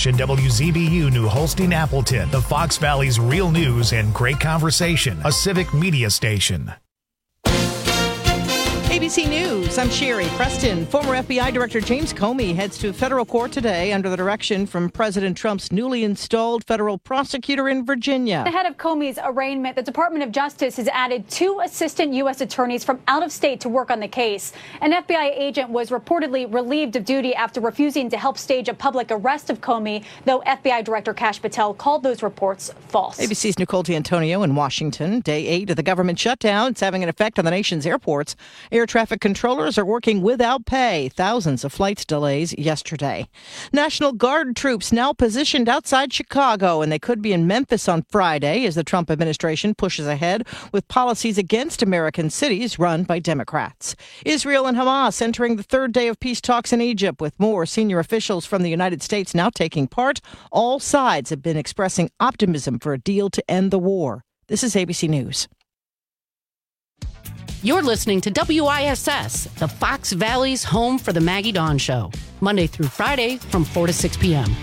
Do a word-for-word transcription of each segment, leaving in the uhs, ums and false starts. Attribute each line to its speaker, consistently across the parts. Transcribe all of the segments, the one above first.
Speaker 1: Rush and W Z B U New Holstein Appleton, the Fox Valley's real news and great conversation, a civic media station.
Speaker 2: A B C News, I'm Sherry Preston. Former F B I Director James Comey heads to federal court today under the direction from President Trump's newly installed federal prosecutor in Virginia.
Speaker 3: Ahead of Comey's arraignment, the Department of Justice has added two assistant U S attorneys from out of state to work on the case. An F B I agent was reportedly relieved of duty after refusing to help stage a public arrest of Comey, though F B I Director Kash Patel called those reports false.
Speaker 2: A B C's Nicole D'Antonio in Washington. Day eight of the government shutdown. It's having an effect on the nation's airports. Air traffic controllers are working without pay. Thousands of flight delays yesterday. National Guard troops now positioned outside Chicago, and they could be in Memphis on Friday as the Trump administration pushes ahead with policies against American cities run by Democrats. Israel and Hamas entering the third day of peace talks in Egypt, with more senior officials from the United States now taking part. All sides have been expressing optimism for a deal to end the war. This is A B C News.
Speaker 4: You're listening to W I S S, the Fox Valley's home for the Maggie Dawn Show, Monday through Friday from four to six p.m.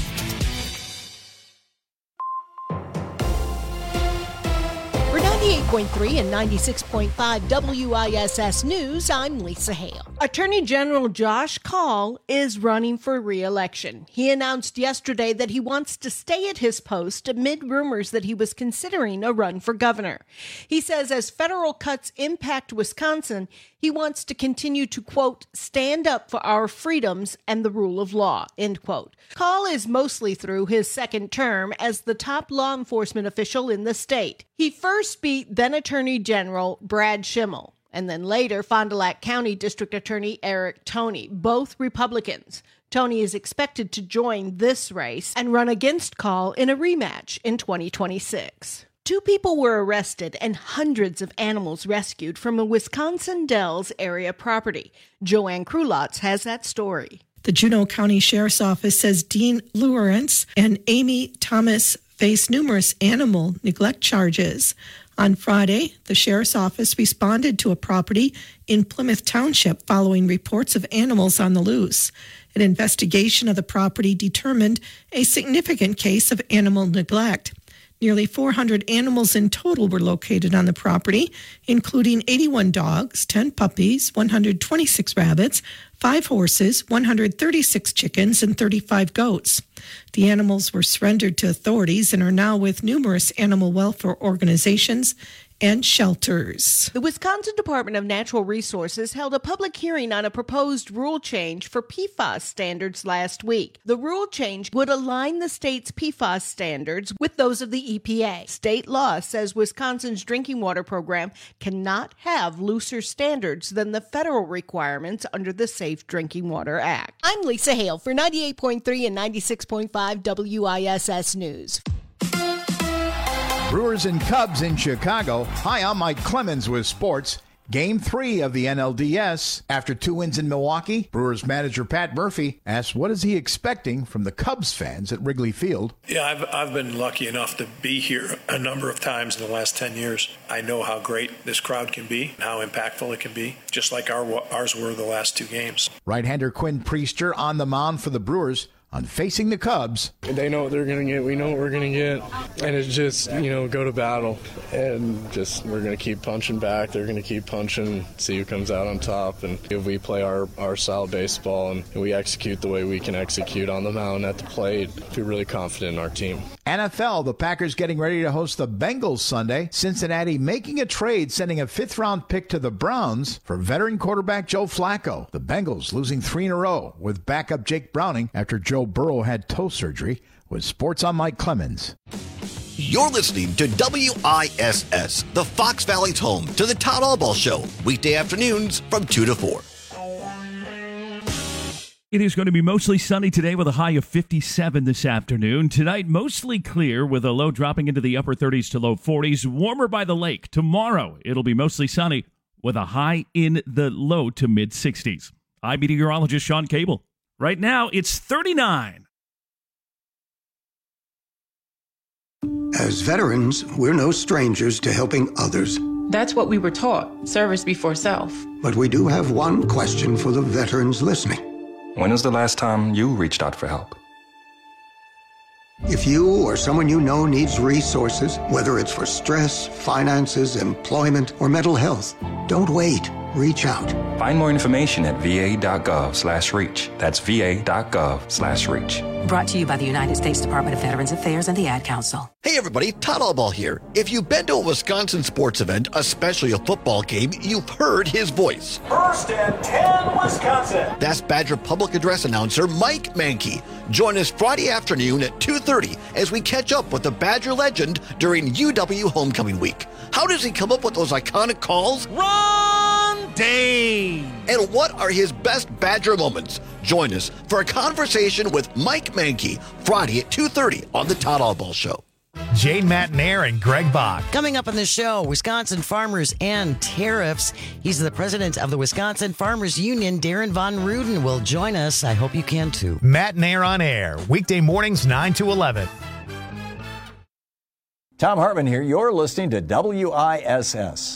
Speaker 5: For ninety-eight point three and ninety-six point five W I S S News, I'm Lisa Hale. Attorney General Josh Kaul is running for re-election. He announced yesterday that he wants to stay at his post amid rumors that he was considering a run for governor. He says as federal cuts impact Wisconsin, he wants to continue to, quote, stand up for our freedoms and the rule of law, end quote. Kaul is mostly through his second term as the top law enforcement official in the state. He first beat then Attorney General Brad Schimmel, and then later Fond du Lac County District Attorney Eric Toney, both Republicans. Toney is expected to join this race and run against Kaul in a rematch in twenty twenty-six. Two people were arrested and hundreds of animals rescued from a Wisconsin Dells area property. Joanne Krulotz has that story.
Speaker 6: The Juneau County Sheriff's Office says Dean Lawrence and Amy Thomas face numerous animal neglect charges. On Friday, the Sheriff's Office responded to a property in Plymouth Township following reports of animals on the loose. An investigation of the property determined a significant case of animal neglect. Nearly four hundred animals in total were located on the property, including eighty-one dogs, ten puppies, one hundred twenty-six rabbits, five horses, one hundred thirty-six chickens, and thirty-five goats. The animals were surrendered to authorities and are now with numerous animal welfare organizations and shelters.
Speaker 5: The Wisconsin Department of Natural Resources held a public hearing on a proposed rule change for P FAS standards last week. The rule change would align the state's P FAS standards with those of the E P A. State law says Wisconsin's drinking water program cannot have looser standards than the federal requirements under the Safe Drinking Water Act. I'm Lisa Hale for ninety-eight point three and ninety-six point five W I S S News.
Speaker 7: Brewers and Cubs in Chicago. Hi, I'm Mike Clemens with sports. Game three of the N L D S. After two wins in Milwaukee, Brewers manager Pat Murphy asked what is he expecting from the Cubs fans at Wrigley Field.
Speaker 8: Yeah, I've, I've been lucky enough to be here a number of times in the last ten years. I know how great this crowd can be, how impactful it can be, just like our, ours were the last two games.
Speaker 7: Right-hander Quinn Priester on the mound for the Brewers. On facing the Cubs.
Speaker 9: They know what they're going to get. We know what we're going to get. And it's just, you know, go to battle. And just, we're going to keep punching back. They're going to keep punching, see who comes out on top. And if we play our, our style of baseball and we execute the way we can execute on the mound at the plate, I feel really confident in our team.
Speaker 7: N F L, the Packers getting ready to host the Bengals Sunday. Cincinnati making a trade, sending a fifth-round pick to the Browns for veteran quarterback Joe Flacco. The Bengals losing three in a row with backup Jake Browning after Joe Burrow had toe surgery. With Sports, I'm Mike Clemens.
Speaker 10: You're listening to W I S S, the Fox Valley's home to the Todd Albaugh Show, weekday afternoons from two to four.
Speaker 11: It is going to be mostly sunny today with a high of fifty-seven this afternoon. Tonight, mostly clear with a low dropping into the upper thirties to low forties. Warmer by the lake. Tomorrow, it'll be mostly sunny with a high in the low to mid sixties. I'm meteorologist Sean Cable. Right now, it's thirty-nine.
Speaker 12: As veterans, we're no strangers to helping others.
Speaker 13: That's what we were taught, service before self.
Speaker 12: But we do have one question for the veterans listening.
Speaker 14: When was the last time you reached out for help?
Speaker 12: If you or someone you know needs resources, whether it's for stress, finances, employment, or mental health, don't wait. Reach out.
Speaker 14: Find more information at va.gov slash reach. That's va.gov slash reach.
Speaker 15: Brought to you by the United States Department of Veterans Affairs and the Ad Council.
Speaker 10: Hey everybody, Todd Allball here. If you've been to a Wisconsin sports event, especially a football game, you've heard his voice.
Speaker 16: First and ten, Wisconsin.
Speaker 10: That's Badger Public Address announcer Mike Mankey. Join us Friday afternoon at two thirty as we catch up with the Badger legend during U W Homecoming Week. How does he come up with those iconic calls?
Speaker 16: Ron Dane!
Speaker 10: And what are his best Badger moments? Join us for a conversation with Mike Mankey Friday at two thirty on the Todd Allball Show.
Speaker 1: Jane Matnair and Greg Bach.
Speaker 17: Coming up on the show, Wisconsin farmers and tariffs. He's the president of the Wisconsin Farmers Union. Darren Von Ruden will join us. I hope you can too.
Speaker 1: Matnair on air, weekday mornings nine to eleven.
Speaker 18: Tom Hartman here. You're listening to W I S S.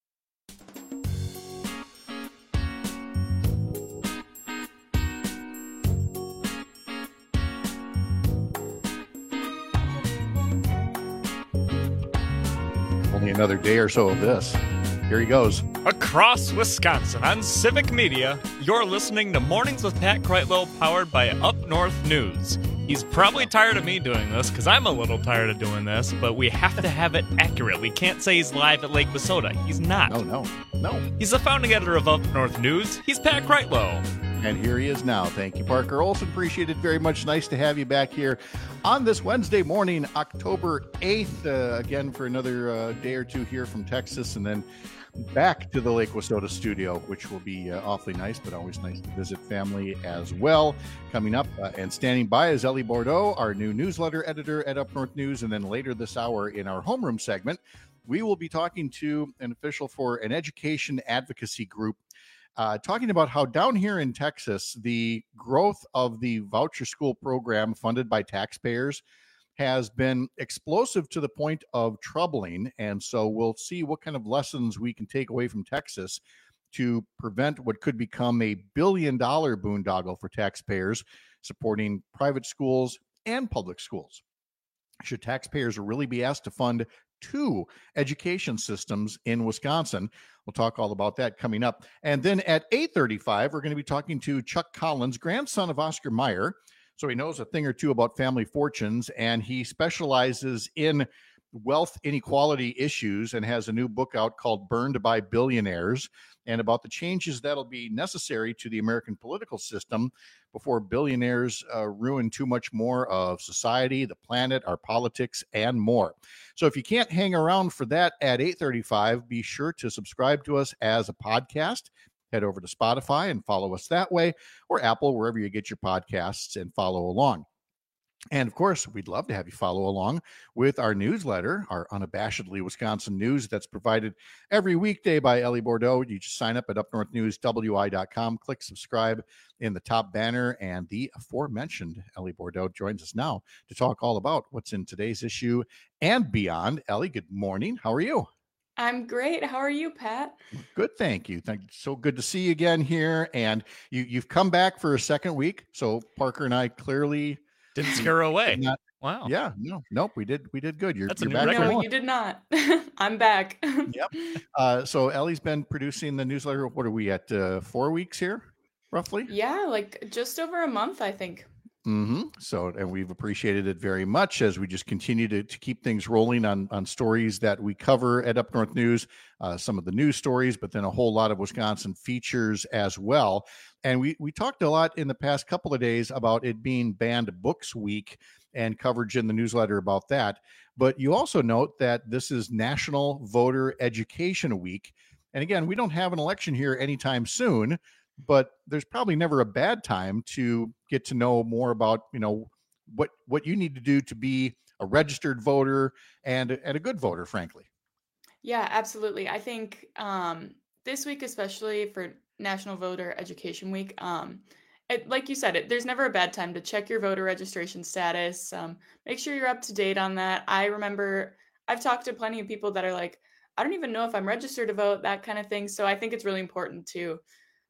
Speaker 19: Only another day or so of this. Here he goes.
Speaker 20: Across Wisconsin on Civic Media, you're listening to Mornings with Pat Kreitlow, powered by Up North News. He's probably tired of me doing this, because I'm a little tired of doing this, but we have to have it accurate. We can't say he's live at Lake Wissota. He's not.
Speaker 19: No, no, no.
Speaker 20: He's the founding editor of Up North News. He's Pat Kreitlow.
Speaker 19: And here he is now. Thank you, Parker Olson. Appreciate it very much. Nice to have you back here on this Wednesday morning, October eighth. Uh, again, for another uh, day or two here from Texas, and then back to the Lake Wissota studio, which will be uh, awfully nice, but always nice to visit family as well. Coming up uh, and standing by is Ellie Bordeaux, our new newsletter editor at Up North News. And then later this hour in our homeroom segment, we will be talking to an official for an education advocacy group, uh, talking about how down here in Texas, the growth of the voucher school program funded by taxpayers has been explosive to the point of troubling. And so we'll see what kind of lessons we can take away from Texas to prevent what could become a billion dollar boondoggle for taxpayers supporting private schools and public schools. Should taxpayers really be asked to fund two education systems in Wisconsin? We'll talk all about that coming up. And then at eight thirty-five, we're going to be talking to Chuck Collins, grandson of Oscar Mayer. So he knows a thing or two about family fortunes, and he specializes in wealth inequality issues and has a new book out called Burned by Billionaires, and about the changes that'll be necessary to the American political system before billionaires uh, ruin too much more of society, the planet, our politics, and more. So if you can't hang around for that at eight thirty-five, be sure to subscribe to us as a podcast. Head over to Spotify and follow us that way, or Apple, wherever you get your podcasts, and follow along. And of course, we'd love to have you follow along with our newsletter, our unabashedly Wisconsin news that's provided every weekday by Ellie Bordeaux. You just sign up at up north news w i dot com, click subscribe in the top banner, and the aforementioned Ellie Bordeaux joins us now to talk all about what's in today's issue and beyond. Ellie, good morning. How are you?
Speaker 13: I'm great. How are you, Pat?
Speaker 19: Good, thank you. Thank you. So good to see you again here. And you, you've come back for a second week. So Parker and I clearly
Speaker 20: didn't scare her away.
Speaker 19: Not,
Speaker 20: wow.
Speaker 19: Yeah. No. Nope. We did. We did good. You're,
Speaker 20: That's
Speaker 19: you're
Speaker 20: a new
Speaker 19: back.
Speaker 20: record.
Speaker 13: No, you did not. I'm back.
Speaker 19: Yep. Uh, so Ellie's been producing the newsletter. What are we at? Uh, four weeks here, roughly.
Speaker 13: Yeah, like just over a month, I think.
Speaker 19: Mm-hmm. So, and we've appreciated it very much as we just continue to, to keep things rolling on, on stories that we cover at Up North News, uh, some of the news stories, but then a whole lot of Wisconsin features as well. And we, we talked a lot in the past couple of days about it being Banned Books Week and coverage in the newsletter about that. But you also note that this is National Voter Education Week. And again, we don't have an election here anytime soon, but there's probably never a bad time to get to know more about, you know, what what you need to do to be a registered voter and, and a good voter, frankly.
Speaker 13: Yeah, absolutely. I think um, this week, especially for National Voter Education Week, um, it, like you said, it, there's never a bad time to check your voter registration status. Um, make sure you're up to date on that. I remember I've talked to plenty of people that are like, I don't even know if I'm registered to vote, that kind of thing. So I think it's really important to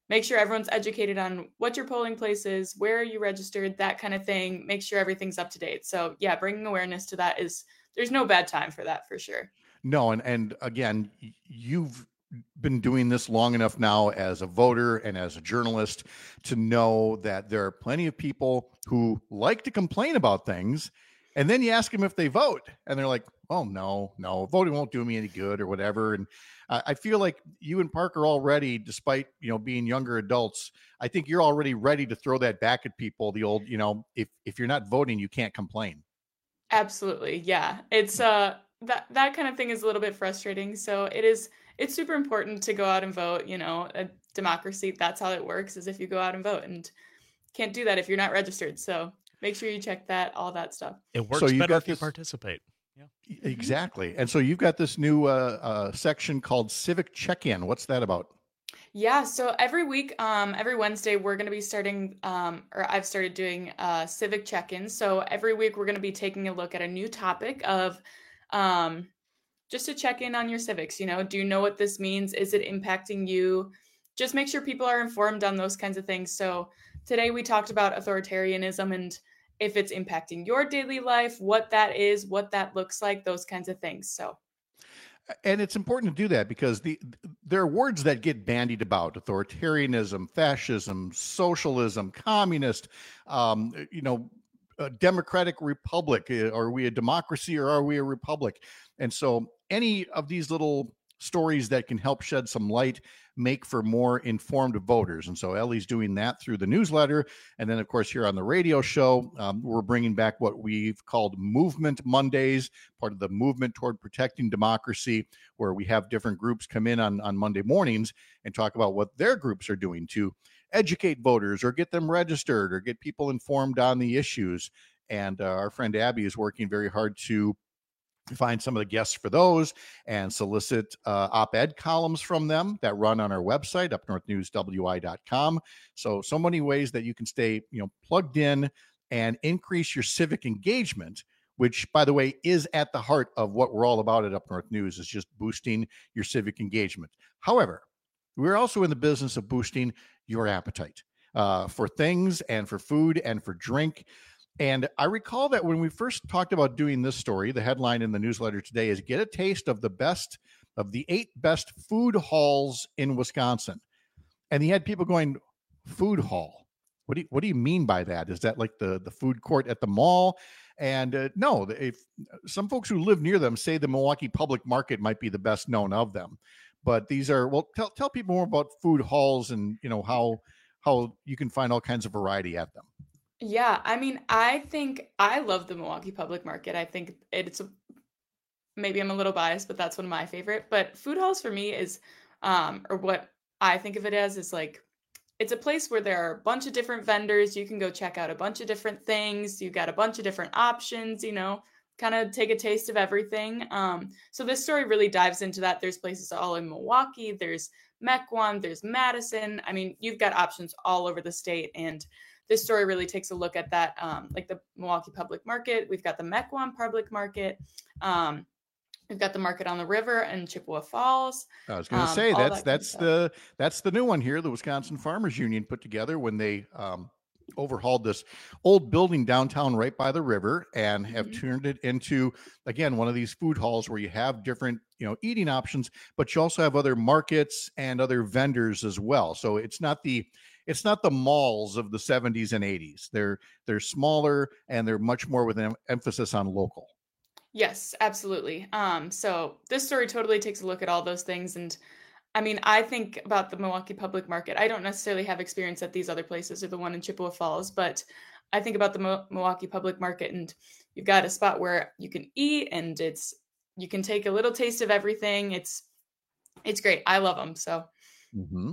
Speaker 13: make sure everyone's educated on what your polling place is, where are you registered, that kind of thing. Make sure everything's up to date. So yeah, bringing awareness to that is, there's no bad time for that for sure.
Speaker 19: No, and, and again, you've been doing this long enough now as a voter and as a journalist to know that there are plenty of people who like to complain about things, and then you ask them if they vote and they're like, oh no, no, voting won't do me any good or whatever. And uh, I feel like you and Parker already, despite, you know, being younger adults, I think you're already ready to throw that back at people. The old, you know, if, if you're not voting, you can't complain.
Speaker 13: Absolutely. Yeah. It's uh that that kind of thing is a little bit frustrating. So it is it's super important to go out and vote. You know, a democracy, that's how it works, is if you go out and vote, and can't do that if you're not registered. So make sure you check that, all that stuff.
Speaker 20: It works
Speaker 19: So you've
Speaker 20: better
Speaker 19: got
Speaker 20: if you
Speaker 19: this-
Speaker 20: participate. Yeah.
Speaker 19: Exactly. And so you've got this new uh, uh, section called Civic Check-In. What's that about?
Speaker 13: Yeah, so every week, um, every Wednesday, we're going to be starting, um, or I've started doing uh, civic check-ins. So every week, we're going to be taking a look at a new topic of um, just to check in on your civics. You know, do you know what this means? Is it impacting you? Just make sure people are informed on those kinds of things. So today we talked about authoritarianism and if it's impacting your daily life, what that is, what that looks like, those kinds of things. So.
Speaker 19: And it's important to do that because the there are words that get bandied about: authoritarianism, fascism, socialism, communist, um, you know, a democratic republic. Are we a democracy or are we a republic? And so any of these little stories that can help shed some light make for more informed voters. And so Ellie's doing that through the newsletter. And then, of course, here on the radio show, um, we're bringing back what we've called Movement Mondays, part of the movement toward protecting democracy, where we have different groups come in on, on Monday mornings and talk about what their groups are doing to educate voters or get them registered or get people informed on the issues. And uh, our friend Abby is working very hard to find some of the guests for those and solicit uh, op-ed columns from them that run on our website, up north news w i dot com. So, so many ways that you can stay, you know, plugged in and increase your civic engagement, which, by the way, is at the heart of what we're all about at Up North News, is just boosting your civic engagement. However, we're also in the business of boosting your appetite uh, for things and for food and for drink. And I recall that when we first talked about doing this story, the headline in the newsletter today is "Get a Taste of the Best of the Eight Best Food Halls in Wisconsin." And he had people going, "Food hall? What do you, what do you mean by that? Is that like the, the food court at the mall?" And uh, no, if some folks who live near them say the Milwaukee Public Market might be the best known of them. But these are, well, tell tell people more about food halls and, you know, how how you can find all kinds of variety at them.
Speaker 13: Yeah, I mean, I think I love the Milwaukee Public Market. I think it's a, maybe I'm a little biased, but that's one of my favorite. But food halls for me is, um, or what I think of it as, is like, it's a place where there are a bunch of different vendors. You can go check out a bunch of different things. You got a bunch of different options, you know, kind of take a taste of everything. Um, so this story really dives into that. There's places all in Milwaukee. There's Mequon. There's Madison. I mean, you've got options all over the state, and this story really takes a look at that, um, like the Milwaukee Public Market. We've got the Mequon Public Market. Um, we've got the market on the river in Chippewa Falls.
Speaker 19: I was going to
Speaker 13: um,
Speaker 19: say
Speaker 13: all
Speaker 19: that's
Speaker 13: that
Speaker 19: that's
Speaker 13: kind of
Speaker 19: the that's the new one here. The Wisconsin Farmers Union put together when they um, overhauled this old building downtown right by the river and have
Speaker 13: Mhm.
Speaker 19: turned it into, again, one of these food halls where you have different, you know, eating options, but you also have other markets and other vendors as well. So it's not the It's not the malls of the seventies and eighties. They're they're smaller and they're much more with an emphasis on local.
Speaker 13: Yes, absolutely. Um, so this story totally takes a look at all those things. And I mean, I think about the Milwaukee Public Market. I don't necessarily have experience at these other places or the one in Chippewa Falls, but I think about the Mo- Milwaukee Public Market, and you've got a spot where you can eat and it's, you can take a little taste of everything. It's, it's great. I love them. So
Speaker 19: Mm-hmm.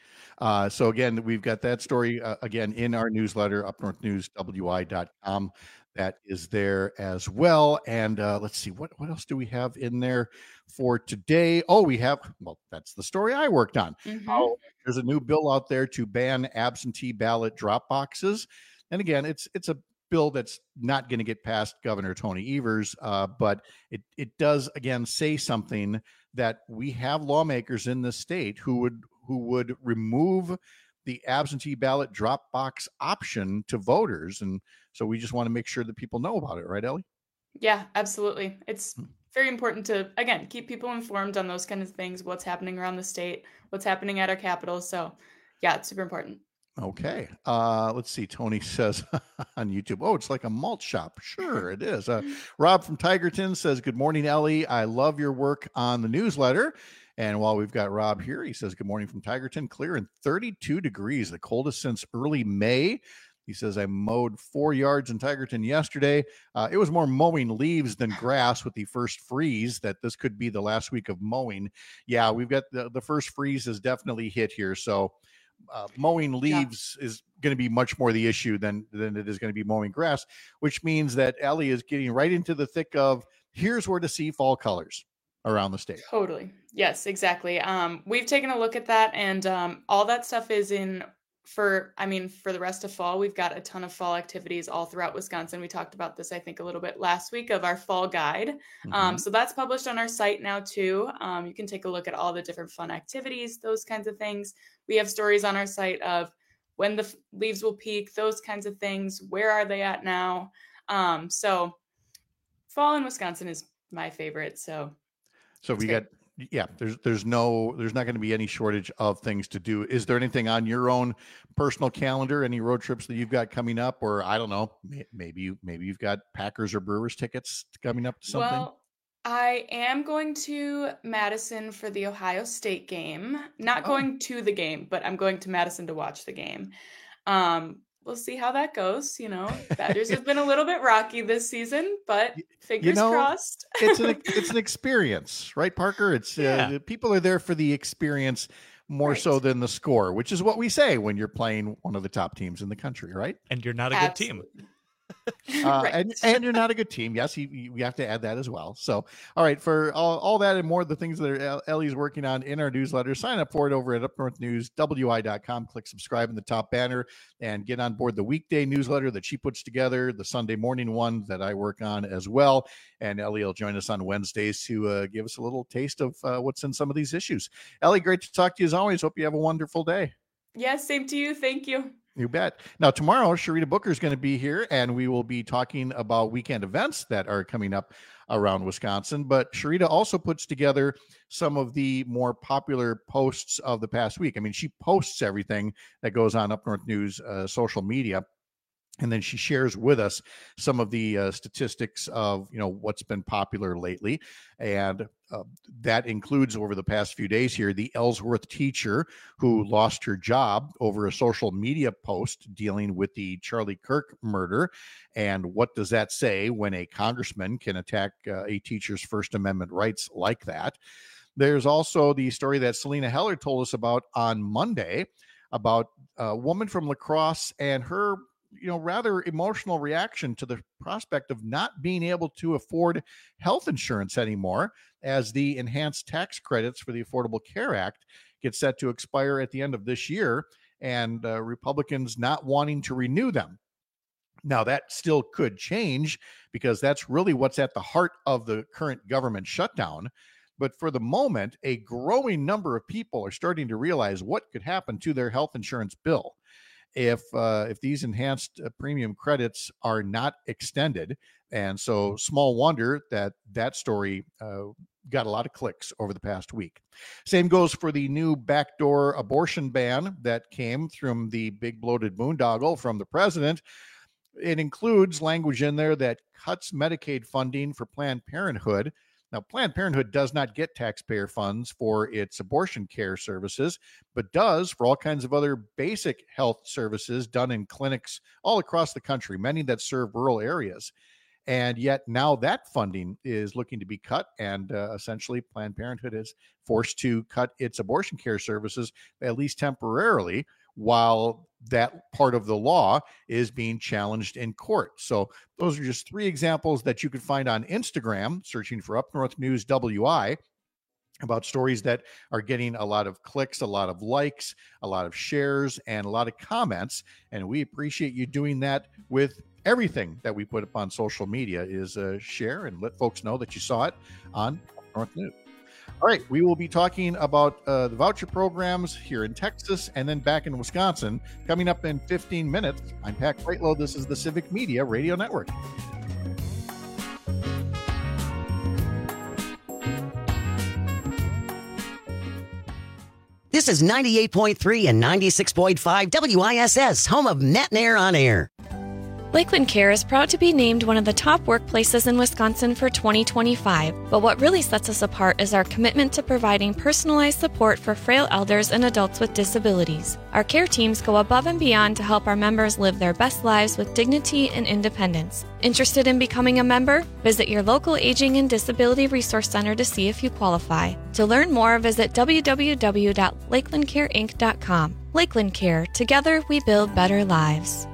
Speaker 19: Uh, so again, we've got that story uh, again in our newsletter, up north news w i dot com. That is there as well. And uh, let's see, what, what else do we have in there for today? Oh, we have, well, that's the story I worked on.
Speaker 13: Mhm.
Speaker 19: Oh, there's a new bill out there to ban absentee ballot drop boxes. And again, it's it's a bill that's not going to get past Governor Tony Evers, uh, but it, it does, again, say something that we have lawmakers in this state who would who would remove the absentee ballot drop box option to voters. And so we just want to make sure that people know about it. Right, Ellie?
Speaker 13: Yeah, absolutely. It's very important to, again, keep people informed on those kind of things, what's happening around the state, what's happening at our capital. So yeah, it's super important.
Speaker 19: Okay. Uh, let's see. Tony says on YouTube, oh, it's like a malt shop. Sure, it is. Uh, Rob from Tigerton says, good morning, Ellie. I love your work on the newsletter. And while we've got Rob here, he says, good morning from Tigerton. Clear and thirty-two degrees, the coldest since early May. He says, I mowed four yards in Tigerton yesterday. Uh, it was more mowing leaves than grass with the first freeze, that this could be the last week of mowing. Yeah, we've got the, the first freeze has definitely hit here. So Uh, mowing leaves yeah. is going to be much more the issue than than it is going to be mowing grass, which means that Ellie is getting right into the thick of here's where to see fall colors around the state.
Speaker 13: Totally. Yes, exactly. Um, we've taken a look at that, and um, all that stuff is in for, I mean, for the rest of fall. We've got a ton of fall activities all throughout Wisconsin. We talked about this, I think, a little bit last week of our fall guide. Mm-hmm. Um, so that's published on our site now too. Um, you can take a look at all the different fun activities, those kinds of things. We have stories on our site of when the f- leaves will peak, those kinds of things. Where are they at now? Um, so fall in Wisconsin is my favorite. So,
Speaker 19: so we great. got, yeah, there's, there's no, there's not going to be any shortage of things to do. Is there anything on your own personal calendar, any road trips that you've got coming up? Or I don't know, maybe you, maybe you've got Packers or Brewers tickets coming up to something.
Speaker 13: Well, I am going to Madison for the Ohio State game. Not oh. going to the game, but I'm going to Madison to watch the game. Um, we'll see how that goes. You know, Badgers have been a little bit rocky this season, but fingers
Speaker 19: you know,
Speaker 13: crossed.
Speaker 19: it's an it's an experience, right, Parker? It's yeah. uh, people are there for the experience more right. so than the score, which is what we say when you're playing one of the top teams in the country, right?
Speaker 20: And you're not a
Speaker 13: Absolutely.
Speaker 20: good team.
Speaker 19: Uh,
Speaker 13: right.
Speaker 19: and, and you're not a good team. Yes, you, you, we have to add that as well. So, all right, for all, all that and more, the things that are, Ellie's working on in our newsletter, sign up for it over at up north news w i dot com. Click subscribe in the top banner and get on board the weekday newsletter that she puts together, the Sunday morning one that I work on as well. And Ellie will join us on Wednesdays to uh, give us a little taste of uh, what's in some of these issues. Ellie, great to talk to you as always. Hope you have a wonderful day.
Speaker 13: Yes, same to you. Thank you.
Speaker 19: You bet. Now, tomorrow, Sharita Booker is going to be here, and we will be talking about weekend events that are coming up around Wisconsin. But Sharita also puts together some of the more popular posts of the past week. I mean, she posts everything that goes on Up North News uh, social media. And then she shares with us some of the uh, statistics of, you know, what's been popular lately. And uh, that includes over the past few days here, the Ellsworth teacher who lost her job over a social media post dealing with the Charlie Kirk murder. And what does that say when a congressman can attack uh, a teacher's First Amendment rights like that? There's also the story that Selena Heller told us about on Monday about a woman from La Crosse and her you know, rather emotional reaction to the prospect of not being able to afford health insurance anymore as the enhanced tax credits for the Affordable Care Act get set to expire at the end of this year, and uh, Republicans not wanting to renew them. Now, that still could change because that's really what's at the heart of the current government shutdown. But for the moment, a growing number of people are starting to realize what could happen to their health insurance bill if uh, if these enhanced uh, premium credits are not extended. And so small wonder that that story uh, got a lot of clicks over the past week. Same goes for the new backdoor abortion ban that came from the big bloated boondoggle from the president. It includes language in there that cuts Medicaid funding for Planned Parenthood. Now, Planned Parenthood does not get taxpayer funds for its abortion care services, but does for all kinds of other basic health services done in clinics all across the country, many that serve rural areas. And yet now that funding is looking to be cut, and uh, essentially Planned Parenthood is forced to cut its abortion care services, at least temporarily, while that part of the law is being challenged in court. So those are just three examples that you could find on Instagram, searching for Up North News W I, about stories that are getting a lot of clicks, a lot of likes, a lot of shares, and a lot of comments. And we appreciate you doing that with everything that we put up on social media. Is uh, share and let folks know that you saw it on Up North News. All right, we will be talking about uh, the voucher programs here in Texas and then back in Wisconsin coming up in fifteen minutes. I'm Pat Kreitlow. This is the Civic Media Radio Network.
Speaker 17: This is ninety-eight point three and ninety-six point five W I S S, home of Net and Air on Air.
Speaker 21: Lakeland Care is proud to be named one of the top workplaces in Wisconsin for twenty twenty-five, but what really sets us apart is our commitment to providing personalized support for frail elders and adults with disabilities. Our care teams go above and beyond to help our members live their best lives with dignity and independence. Interested in becoming a member? Visit your local Aging and Disability Resource Center to see if you qualify. To learn more, visit w w w dot lakeland care inc dot com. Lakeland Care. Together we build better lives.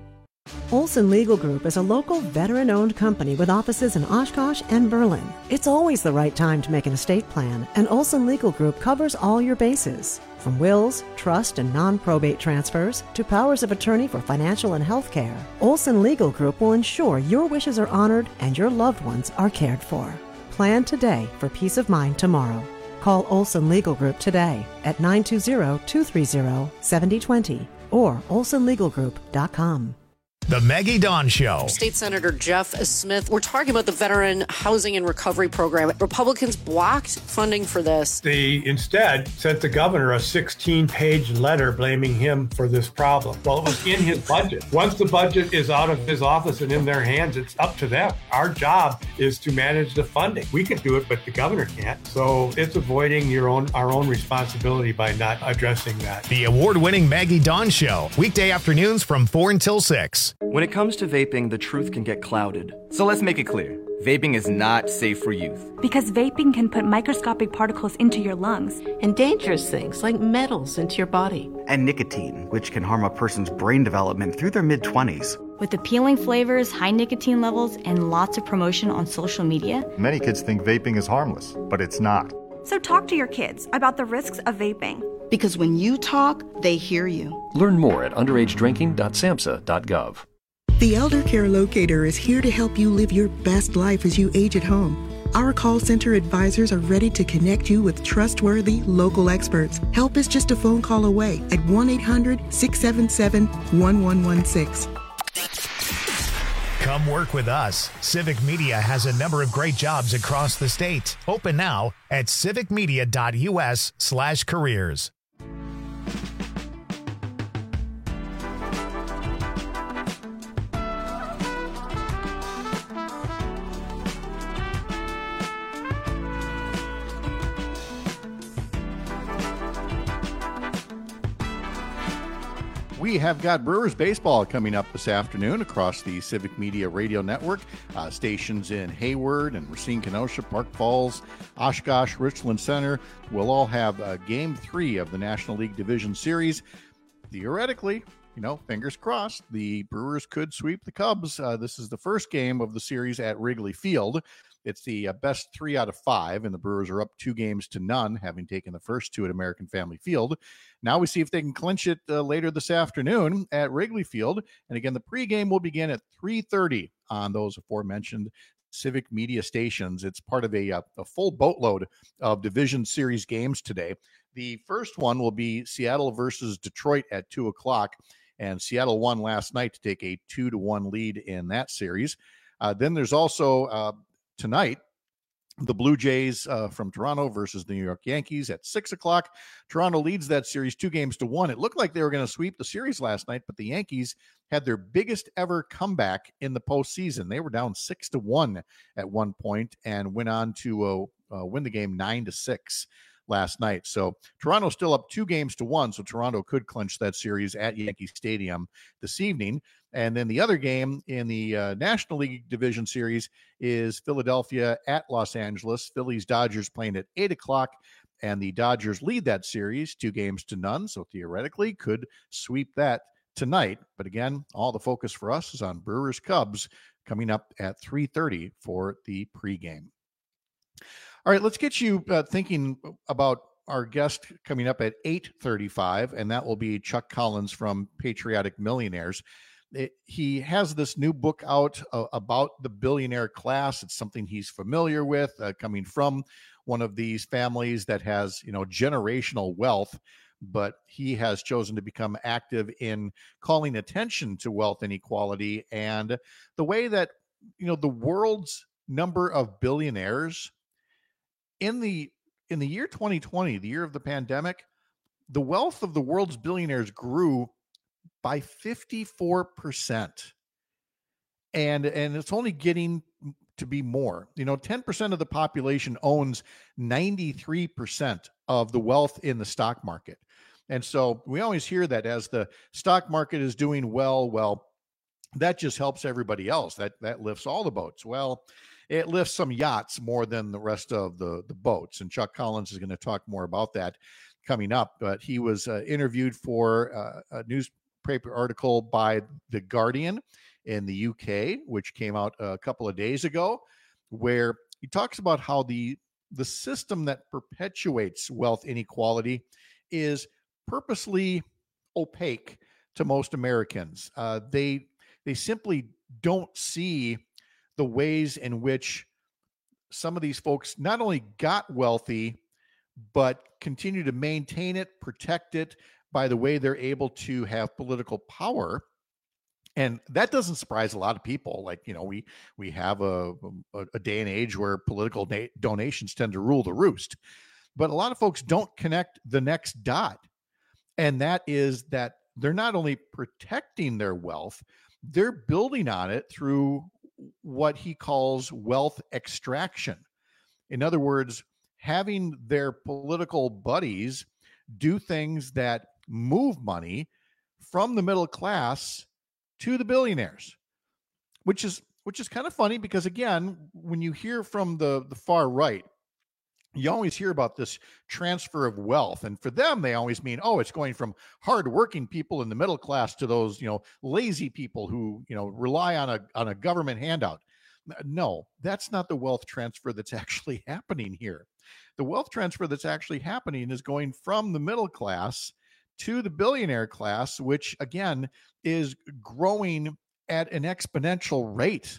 Speaker 22: Olson Legal Group is a local veteran-owned company with offices in Oshkosh and Berlin. It's always the right time to make an estate plan, and Olson Legal Group covers all your bases. From wills, trust, and non-probate transfers to powers of attorney for financial and health care, Olson Legal Group will ensure your wishes are honored and your loved ones are cared for. Plan today for peace of mind tomorrow. Call Olson Legal Group today at nine two zero, two three zero, seven zero two zero or olson legal group dot com.
Speaker 1: The Maggie Dawn Show.
Speaker 4: State Senator Jeff Smith, we're talking about the Veteran Housing and Recovery Program. Republicans blocked funding for this.
Speaker 23: They instead sent the governor a sixteen-page letter blaming him for this problem. Well, it was in his budget. Once the budget is out of his office and in their hands, it's up to them. Our job is to manage the funding. We can do it, but the governor can't. So it's avoiding your own our own responsibility by not addressing that.
Speaker 1: The award-winning Maggie Dawn Show. Weekday afternoons from four until six.
Speaker 24: When it comes to vaping, the truth can get clouded. So let's make it clear. Vaping is not safe for youth.
Speaker 25: Because vaping can put microscopic particles into your lungs.
Speaker 4: And dangerous things like metals into your body.
Speaker 26: And nicotine, which can harm a person's brain development through their mid-twenties.
Speaker 25: With appealing flavors, high nicotine levels, and lots of promotion on social media.
Speaker 27: Many kids think vaping is harmless, but it's not.
Speaker 28: So talk to your kids about the risks of vaping.
Speaker 29: Because when you talk, they hear you.
Speaker 30: Learn more at underage drinking dot samhsa dot gov.
Speaker 31: The Elder Care Locator is here to help you live your best life as you age at home. Our call center advisors are ready to connect you with trustworthy local experts. Help is just a phone call away at one eight hundred, six seven seven, one one one six.
Speaker 1: Come work with us. Civic Media has a number of great jobs across the state. Open now at civic media dot u s slash careers.
Speaker 19: We have got Brewers baseball coming up this afternoon across the Civic Media Radio Network. Uh, stations in Hayward and Racine, Kenosha, Park Falls, Oshkosh, Richland Center will all have uh, game three of the National League Division Series. Theoretically, you know, fingers crossed, the Brewers could sweep the Cubs. Uh, this is the first game of the series at Wrigley Field. It's the uh, best three out of five, and the Brewers are up two games to none, having taken the first two at American Family Field. Now we see if they can clinch it uh, later this afternoon at Wrigley Field. And again, the pregame will begin at three thirty on those aforementioned Civic Media stations. It's part of a, a, a full boatload of Division Series games today. The first one will be Seattle versus Detroit at two o'clock, and Seattle won last night to take a two to one lead in that series. Uh, then there's also uh, tonight, the Blue Jays uh, from Toronto versus the New York Yankees at six o'clock. Toronto leads that series two games to one. It looked like they were going to sweep the series last night, but the Yankees had their biggest ever comeback in the postseason. They were down six to one at one point and went on to uh, uh, win the game nine to six last night. So Toronto's still up two games to one, so Toronto could clinch that series at Yankee Stadium this evening. And then the other game in the uh, National League Division Series is Philadelphia at Los Angeles. Phillies Dodgers playing at eight o'clock, and the Dodgers lead that series two games to none, so theoretically could sweep that tonight. But again, all the focus for us is on Brewers Cubs coming up at three thirty for the pregame. All right, let's get you uh, thinking about our guest coming up at eight thirty-five, and that will be Chuck Collins from Patriotic Millionaires. It, he has this new book out uh, about the billionaire class. It's something he's familiar with, uh, coming from one of these families that has, you know, generational wealth, but he has chosen to become active in calling attention to wealth inequality and the way that, you know, the world's number of billionaires in the in the year twenty twenty, the year of the pandemic, the wealth of the world's billionaires grew by fifty-four percent. And and it's only getting to be more. You know, ten percent of the population owns ninety-three percent of the wealth in the stock market. And so we always hear that as the stock market is doing well, well, that just helps everybody else. That that lifts all the boats. Well, it lifts some yachts more than the rest of the, the boats. And Chuck Collins is going to talk more about that coming up. But he was uh, interviewed for uh, a newspaper article by The Guardian in the U K, which came out a couple of days ago, where he talks about how the the system that perpetuates wealth inequality is purposely opaque to most Americans. Uh, they they simply don't see the ways in which some of these folks not only got wealthy, but continue to maintain it, protect it by the way they're able to have political power. And that doesn't surprise a lot of people. Like, you know, we we have a, a, a day and age where political na- donations tend to rule the roost. But a lot of folks don't connect the next dot. And that is that they're not only protecting their wealth, they're building on it through what he calls wealth extraction. In other words, having their political buddies do things that move money from the middle class to the billionaires, which is which is kind of funny because, again, when you hear from the, the far right, you always hear about this transfer of wealth. And for them, they always mean, oh, it's going from hardworking people in the middle class to those, you know, lazy people who, you know, rely on a on a government handout. No, that's not the wealth transfer that's actually happening here. The wealth transfer that's actually happening is going from the middle class to the billionaire class, which again is growing at an exponential rate.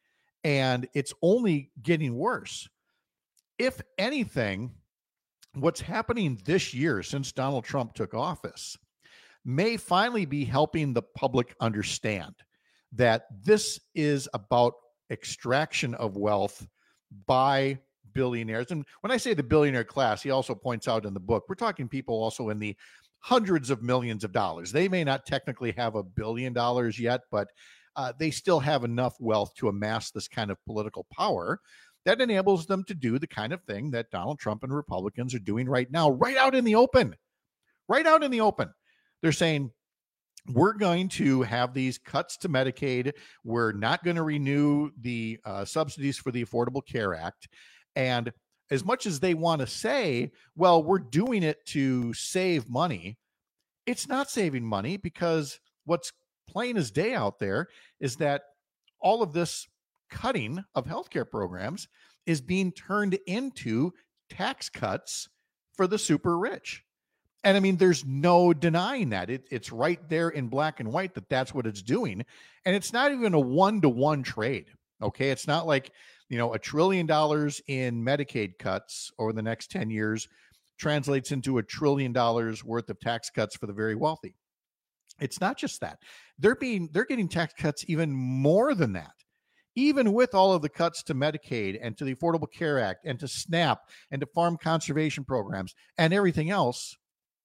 Speaker 19: And it's only getting worse. If anything, what's happening this year since Donald Trump took office may finally be helping the public understand that this is about extraction of wealth by billionaires. And when I say the billionaire class, he also points out in the book, we're talking people also in the hundreds of millions of dollars. They may not technically have a billion dollars yet, but uh, they still have enough wealth to amass this kind of political power that enables them to do the kind of thing that Donald Trump and Republicans are doing right now, right out in the open, right out in the open. They're saying, we're going to have these cuts to Medicaid. We're not going to renew the uh, subsidies for the Affordable Care Act. And as much as they want to say, well, we're doing it to save money, it's not saving money, because what's plain as day out there is that all of this cutting of healthcare programs is being turned into tax cuts for the super rich. And I mean, there's no denying that. It, it's right there in black and white that that's what it's doing. And it's not even a one-to-one trade, okay? It's not like, you know, a trillion dollars in Medicaid cuts over the next ten years translates into a trillion dollars worth of tax cuts for the very wealthy. It's not just that. They're being, they're getting tax cuts even more than that. Even with all of the cuts to Medicaid and to the Affordable Care Act and to SNAP and to farm conservation programs and everything else,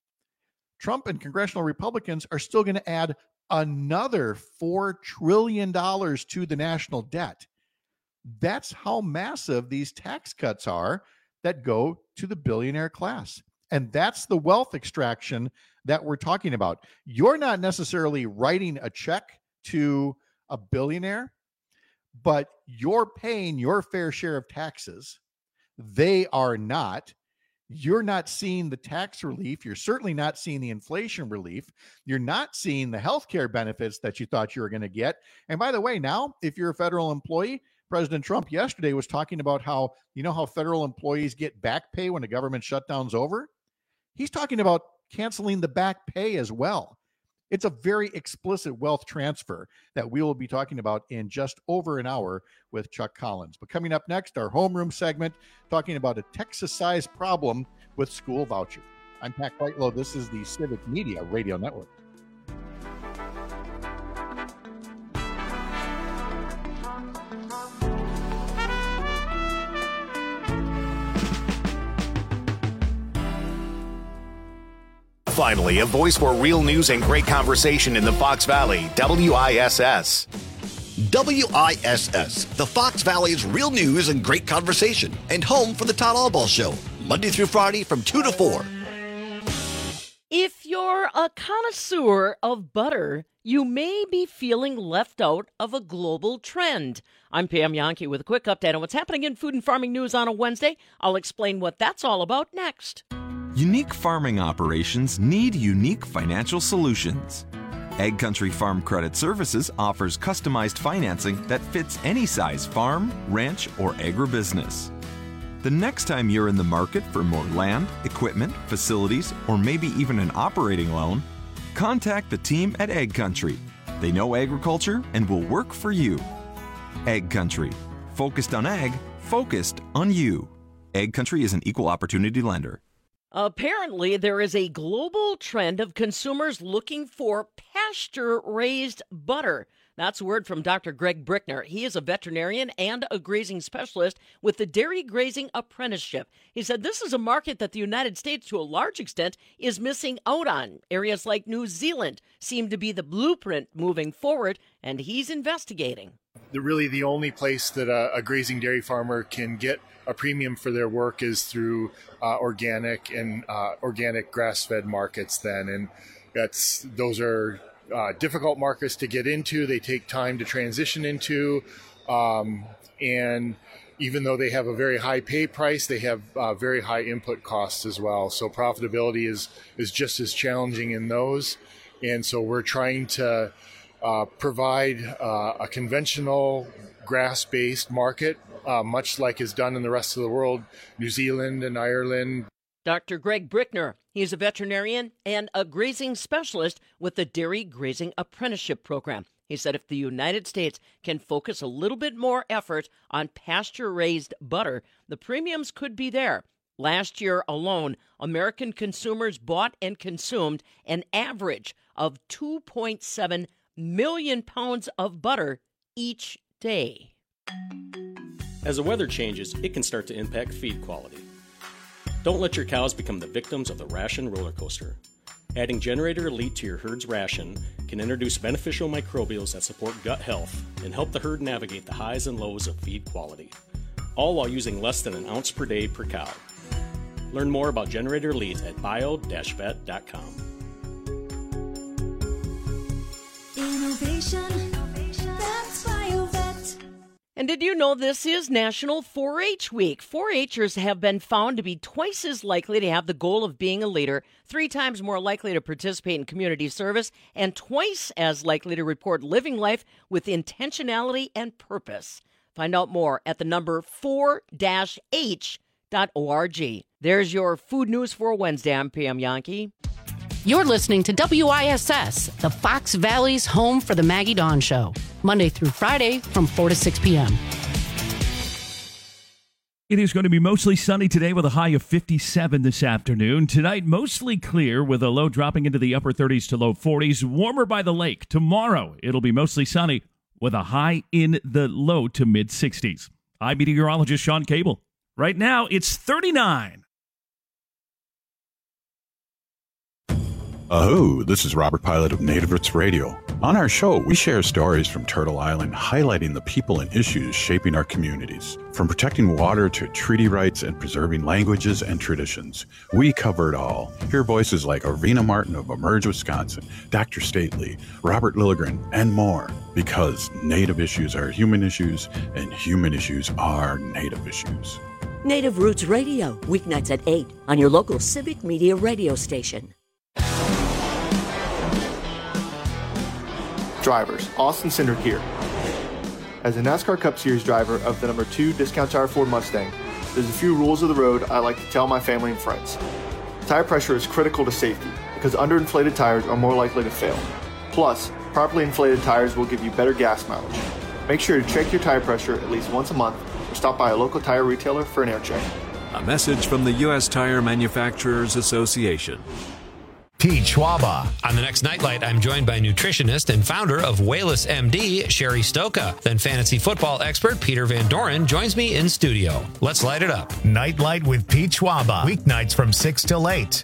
Speaker 19: Trump and congressional Republicans are still going to add another four trillion dollars to the national debt. That's how massive these tax cuts are that go to the billionaire class. And that's the wealth extraction that we're talking about. You're not necessarily writing a check to a billionaire, but you're paying your fair share of taxes. They are not. You're not seeing the tax relief. You're certainly not seeing the inflation relief. You're not seeing the healthcare benefits that you thought you were going to get. And by the way, now, if you're a federal employee, President Trump yesterday was talking about how, you know, how federal employees get back pay when a government shutdown's over. He's talking about canceling the back pay as well. It's a very explicit wealth transfer that we will be talking about in just over an hour with Chuck Collins. But coming up next, our homeroom segment, talking about a Texas-sized problem with school vouchers. I'm Pat Kreitlow. This is the Civic Media Radio Network.
Speaker 1: Finally, a voice for real news and great conversation in the Fox Valley, W I S S.
Speaker 10: W I S S, the Fox Valley's real news and great conversation, and home for the Todd Albaugh Show, Monday through Friday from two to four.
Speaker 2: If you're a connoisseur of butter, you may be feeling left out of a global trend. I'm Pam Yankee with a quick update on what's happening in food and farming news on a Wednesday. I'll explain what that's all about next.
Speaker 3: Unique farming operations need unique financial solutions. Egg Country Farm Credit Services offers customized financing that fits any size farm, ranch, or agribusiness. The next time you're in the market for more land, equipment, facilities, or maybe even an operating loan, contact the team at Egg Country. They know agriculture and will work for you. Egg Country. Focused on ag, focused on you. Egg Country is an equal opportunity lender.
Speaker 2: Apparently, there is a global trend of consumers looking for pasture-raised butter. That's word from Doctor Greg Brickner. He is a veterinarian and a grazing specialist with the Dairy Grazing Apprenticeship. He said this is a market that the United States, to a large extent, is missing out on. Areas like New Zealand seem to be the blueprint moving forward, and he's investigating.
Speaker 5: The, really the only place that a, a grazing dairy farmer can get a premium for their work is through uh, organic and uh, organic grass-fed markets then. And that's those are uh, difficult markets to get into. They take time to transition into. Um, and even though they have a very high pay price, they have uh, very high input costs as well. So profitability is, is just as challenging in those. And so we're trying to uh, provide uh, a conventional grass-based market, uh, much like is done in the rest of the world, New Zealand and Ireland.
Speaker 2: Doctor Greg Brickner, he's a veterinarian and a grazing specialist with the Dairy Grazing Apprenticeship Program. He said if the United States can focus a little bit more effort on pasture-raised butter, the premiums could be there. Last year alone, American consumers bought and consumed an average of two point seven million pounds of butter each day.
Speaker 6: As the weather changes, it can start to impact feed quality. Don't let your cows become the victims of the ration roller coaster. Adding Generator Elite to your herd's ration can introduce beneficial microbials that support gut health and help the herd navigate the highs and lows of feed quality, all while using less than an ounce per day per cow. Learn more about Generator Elite at bio dash vet dot com.
Speaker 7: Innovation, that's BioVet.
Speaker 2: And did you know this is National four H Week? four H'ers have been found to be twice as likely to have the goal of being a leader, three times more likely to participate in community service, and twice as likely to report living life with intentionality and purpose. Find out more at the number four dash H dot org. There's your food news for Wednesday. I'm Pam Yankee.
Speaker 4: You're listening to W I S S, the Fox Valley's home for the Maggie Dawn Show, Monday through Friday from four to six p.m.
Speaker 8: It is going to be mostly sunny today with a high of fifty-seven this afternoon. Tonight, mostly clear with a low dropping into the upper thirties to low forties. Warmer by the lake. Tomorrow, it'll be mostly sunny with a high in the low to mid sixties. I'm meteorologist Sean Cable. Right now, it's thirty-nine.
Speaker 9: Aho, this is Robert Pilot of Native Roots Radio. On our show, we share stories from Turtle Island highlighting the people and issues shaping our communities. From protecting water to treaty rights and preserving languages and traditions, we cover it all. Hear voices like Arvina Martin of Emerge, Wisconsin, Doctor Stately, Robert Lilligren, and more. Because Native issues are human issues, and human issues are Native issues.
Speaker 11: Native Roots Radio, weeknights at eight on your local Civic Media radio station.
Speaker 12: Drivers, Austin Cindric here. As a NASCAR Cup Series driver of the number two Discount Tire Ford Mustang, there's a few rules of the road I like to tell my family and friends. Tire pressure is critical to safety. because underinflated tires are more likely to fail. Plus, properly inflated tires will give you better gas mileage. Make sure to check your tire pressure at least once a month or stop by a local tire retailer for an air check.
Speaker 13: A message from the U S Tire Manufacturers Association.
Speaker 1: Pete Schwaba.
Speaker 14: On the next Nightlight, I'm joined by nutritionist and founder of Wayless M D, Sherry Stoka. Then fantasy football expert Peter Van Doren joins me in studio. Let's light it up.
Speaker 1: Nightlight with Pete Schwaba. Weeknights from six till eight.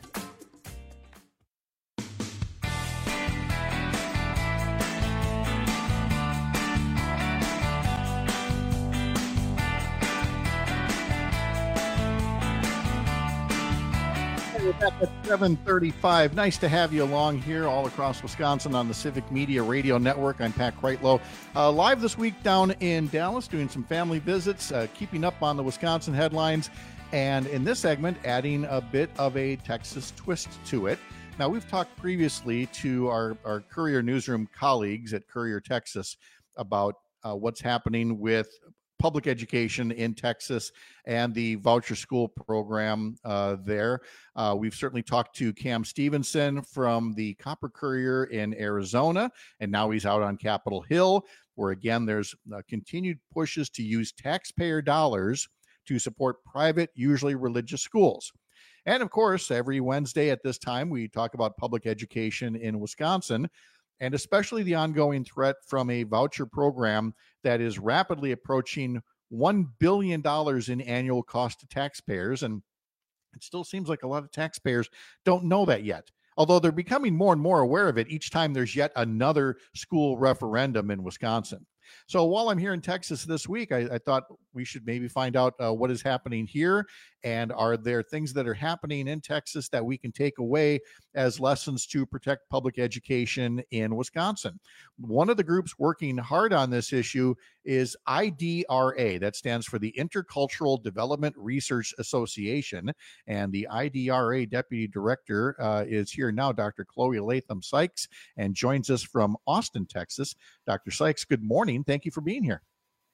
Speaker 19: Back at seven thirty-five. Nice to have you along here all across Wisconsin on the Civic Media Radio Network. I'm Pat Kreitlow. Uh, live this week down in Dallas, doing some family visits, uh, keeping up on the Wisconsin headlines, and in this segment, adding a bit of a Texas twist to it. Now, we've talked previously to our, our Courier Newsroom colleagues at Courier Texas about uh, what's happening with public education in Texas and the voucher school program uh, there. Uh, we've certainly talked to Cam Stevenson from the Copper Courier in Arizona, and now he's out on Capitol Hill, where again, there's uh, continued pushes to use taxpayer dollars to support private, usually religious schools. And of course, every Wednesday at this time, we talk about public education in Wisconsin, and especially the ongoing threat from a voucher program that is rapidly approaching one billion dollars in annual cost to taxpayers. And it still seems like a lot of taxpayers don't know that yet, although they're becoming more and more aware of it each time there's yet another school referendum in Wisconsin. So while I'm here in Texas this week, I, I thought we should maybe find out uh, what is happening here, and are there things that are happening in Texas that we can take away as lessons to protect public education in Wisconsin. One of the groups working hard on this issue is I D R A. That stands for the Intercultural Development Research Association, and the I D R A Deputy Director uh, is here now, Doctor Chloe Latham Sykes, and joins us from Austin, Texas. Doctor Sykes, good morning. Thank you for being here.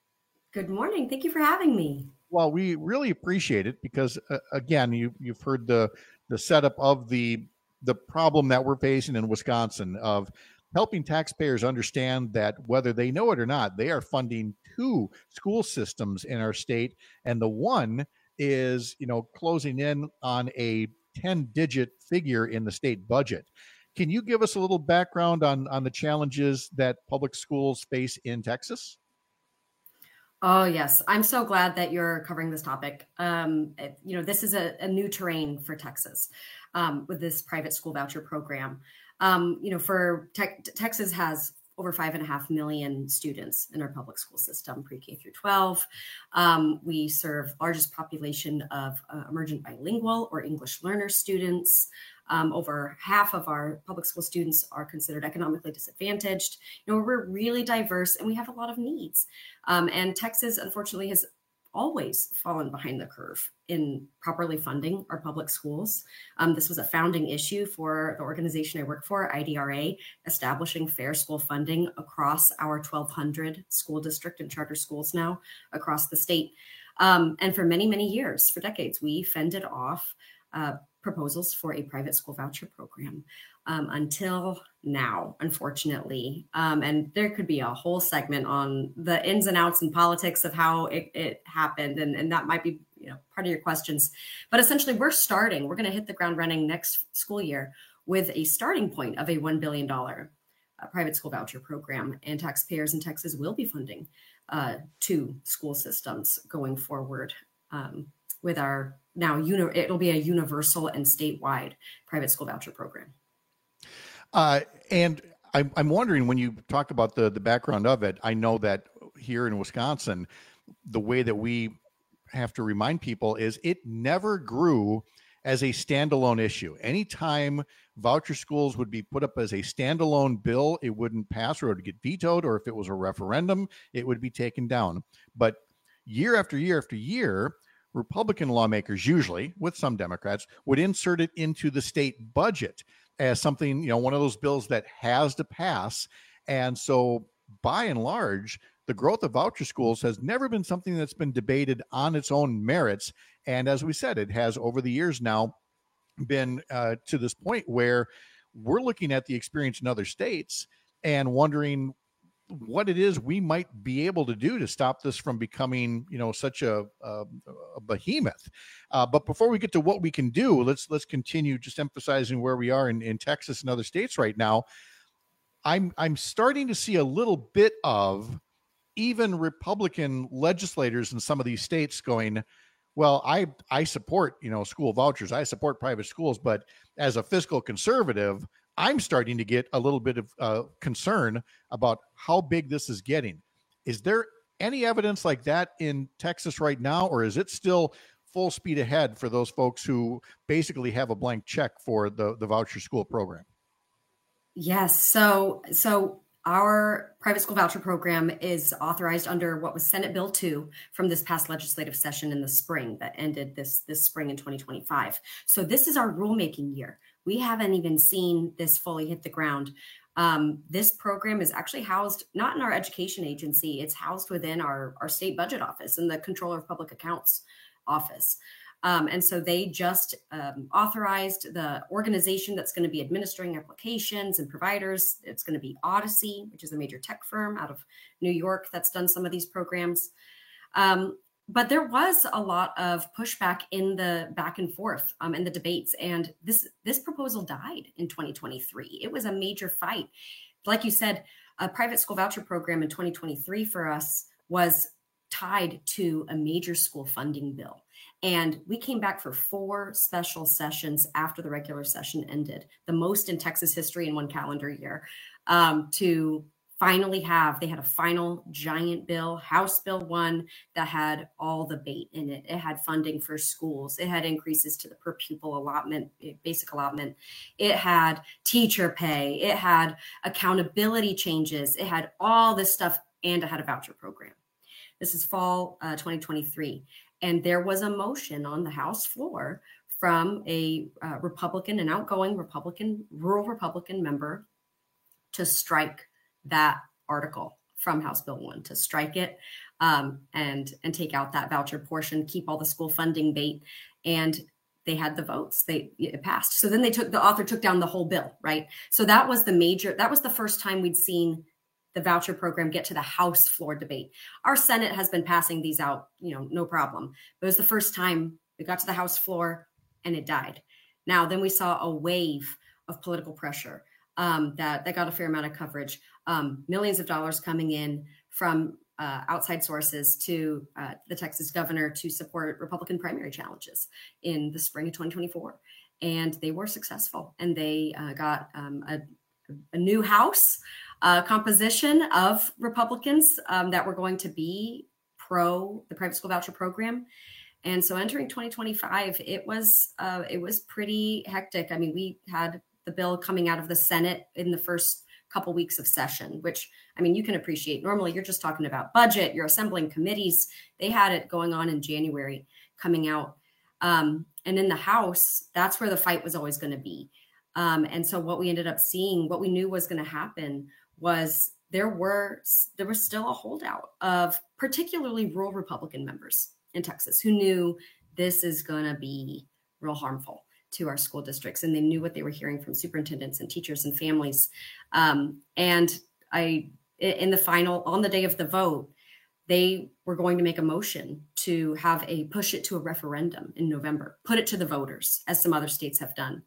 Speaker 15: Good morning. Thank you for having me.
Speaker 19: Well, we really appreciate it because, uh, again, you, you've heard the the setup of the the problem that we're facing in Wisconsin of helping taxpayers understand that whether they know it or not, they are funding two school systems in our state, and the one is, you know, closing in on a ten-digit figure in the state budget. Can you give us a little background on on the challenges that public schools face in Texas?
Speaker 15: Oh, yes. I'm so glad that you're covering this topic. Um, you know, this is a, a new terrain for Texas um, with this private school voucher program. Um, you know, for te- Texas has over five and a half million students in our public school system, pre-K through twelve. Um, we serve largest population of uh, emergent bilingual or English learner students. Um, over half of our public school students are considered economically disadvantaged. You know, we're really diverse and we have a lot of needs. Um, and Texas, unfortunately, has always fallen behind the curve in properly funding our public schools. Um, this was a founding issue for the organization I work for, I D R A, establishing fair school funding across our twelve hundred school district and charter schools now across the state. Um, and for many, many years, for decades, we fended off uh, proposals for a private school voucher program um, until now, unfortunately. Um, and there could be a whole segment on the ins and outs and politics of how it, it happened. And, and that might be, you know, part of your questions. But essentially, we're starting, we're going to hit the ground running next school year with a starting point of a one billion dollars uh, private school voucher program. And taxpayers in Texas will be funding uh, two school systems going forward um, with our now, uni- it'll be a universal and statewide private school voucher program.
Speaker 19: Uh, and I'm, I'm wondering, when you talk about the, the background of it, I know that here in Wisconsin, the way that we have to remind people is it never grew as a standalone issue. Anytime voucher schools would be put up as a standalone bill, it wouldn't pass, or it would get vetoed, or if it was a referendum, it would be taken down. But year after year after year, Republican lawmakers, usually with some Democrats, would insert it into the state budget as something, you know, one of those bills that has to pass. And so by and large, the growth of voucher schools has never been something that's been debated on its own merits. And as we said, it has over the years now been uh, to this point where we're looking at the experience in other states and wondering what it is we might be able to do to stop this from becoming, you know, such a, a, a behemoth. Uh, but before we get to what we can do, let's let's continue just emphasizing where we are in, in Texas and other states right now. I'm I'm starting to see a little bit of even Republican legislators in some of these states going, well, I I support, you know, school vouchers. I support private schools, but as a fiscal conservative, I'm starting to get a little bit of uh, concern about how big this is getting. Is there any evidence like that in Texas right now, or is it still full speed ahead for those folks who basically have a blank check for the, the voucher school program?
Speaker 15: Yes. So, so our private school voucher program is authorized under what was Senate Bill two from this past legislative session in the spring that ended this, this spring in twenty twenty-five. So this is our rulemaking year. We haven't even seen this fully hit the ground. Um, this program is actually housed not in our education agency. It's housed within our, our state budget office and the Comptroller of Public Accounts office. Um, and so they just um, authorized the organization that's going to be administering applications and providers. It's going to be Odyssey, which is a major tech firm out of New York that's done some of these programs. Um, but there was a lot of pushback in the back and forth um, in the debates. And this, this proposal died in twenty twenty-three. It was a major fight. Like you said, a private school voucher program in twenty twenty-three for us was tied to a major school funding bill. And we came back for four special sessions after the regular session ended, the most in Texas history in one calendar year, um, to finally have, they had a final giant bill, House Bill one, that had all the bait in it. It had funding for schools. It had increases to the per pupil allotment, basic allotment. It had teacher pay. It had accountability changes. It had all this stuff, and it had a voucher program. This is fall uh, twenty twenty-three. And there was a motion on the House floor from a uh, Republican, an outgoing Republican, rural Republican member to strike that article from House Bill one, to strike it um, and, and take out that voucher portion, keep all the school funding bait. And they had the votes, they it passed. So then they took, the author took down the whole bill, right? So that was the major, that was the first time we'd seen the voucher program get to the House floor debate. Our Senate has been passing these out, you know, no problem. But it was the first time it got to the House floor and it died. Now, then we saw a wave of political pressure um, that, that got a fair amount of coverage. Um, millions of dollars coming in from uh, outside sources to uh, the Texas governor to support Republican primary challenges in the spring of twenty twenty-four. And they were successful. And they uh, got um, a, a new House Uh, composition of Republicans um, that were going to be pro the private school voucher program. And so entering twenty twenty-five, it was uh, it was pretty hectic. I mean, we had the bill coming out of the Senate in the first couple weeks of session, which, I mean, you can appreciate. Normally, you're just talking about budget, you're assembling committees. They had it going on in January coming out. Um, and in the House, that's where the fight was always going to be. Um, and so what we ended up seeing, what we knew was going to happen was there were there was still a holdout of particularly rural Republican members in Texas who knew this is going to be real harmful to our school districts. And they knew what they were hearing from superintendents and teachers and families. Um, and I, in the final, on the day of the vote, they were going to make a motion to have a push it to a referendum in November, put it to the voters, as some other states have done.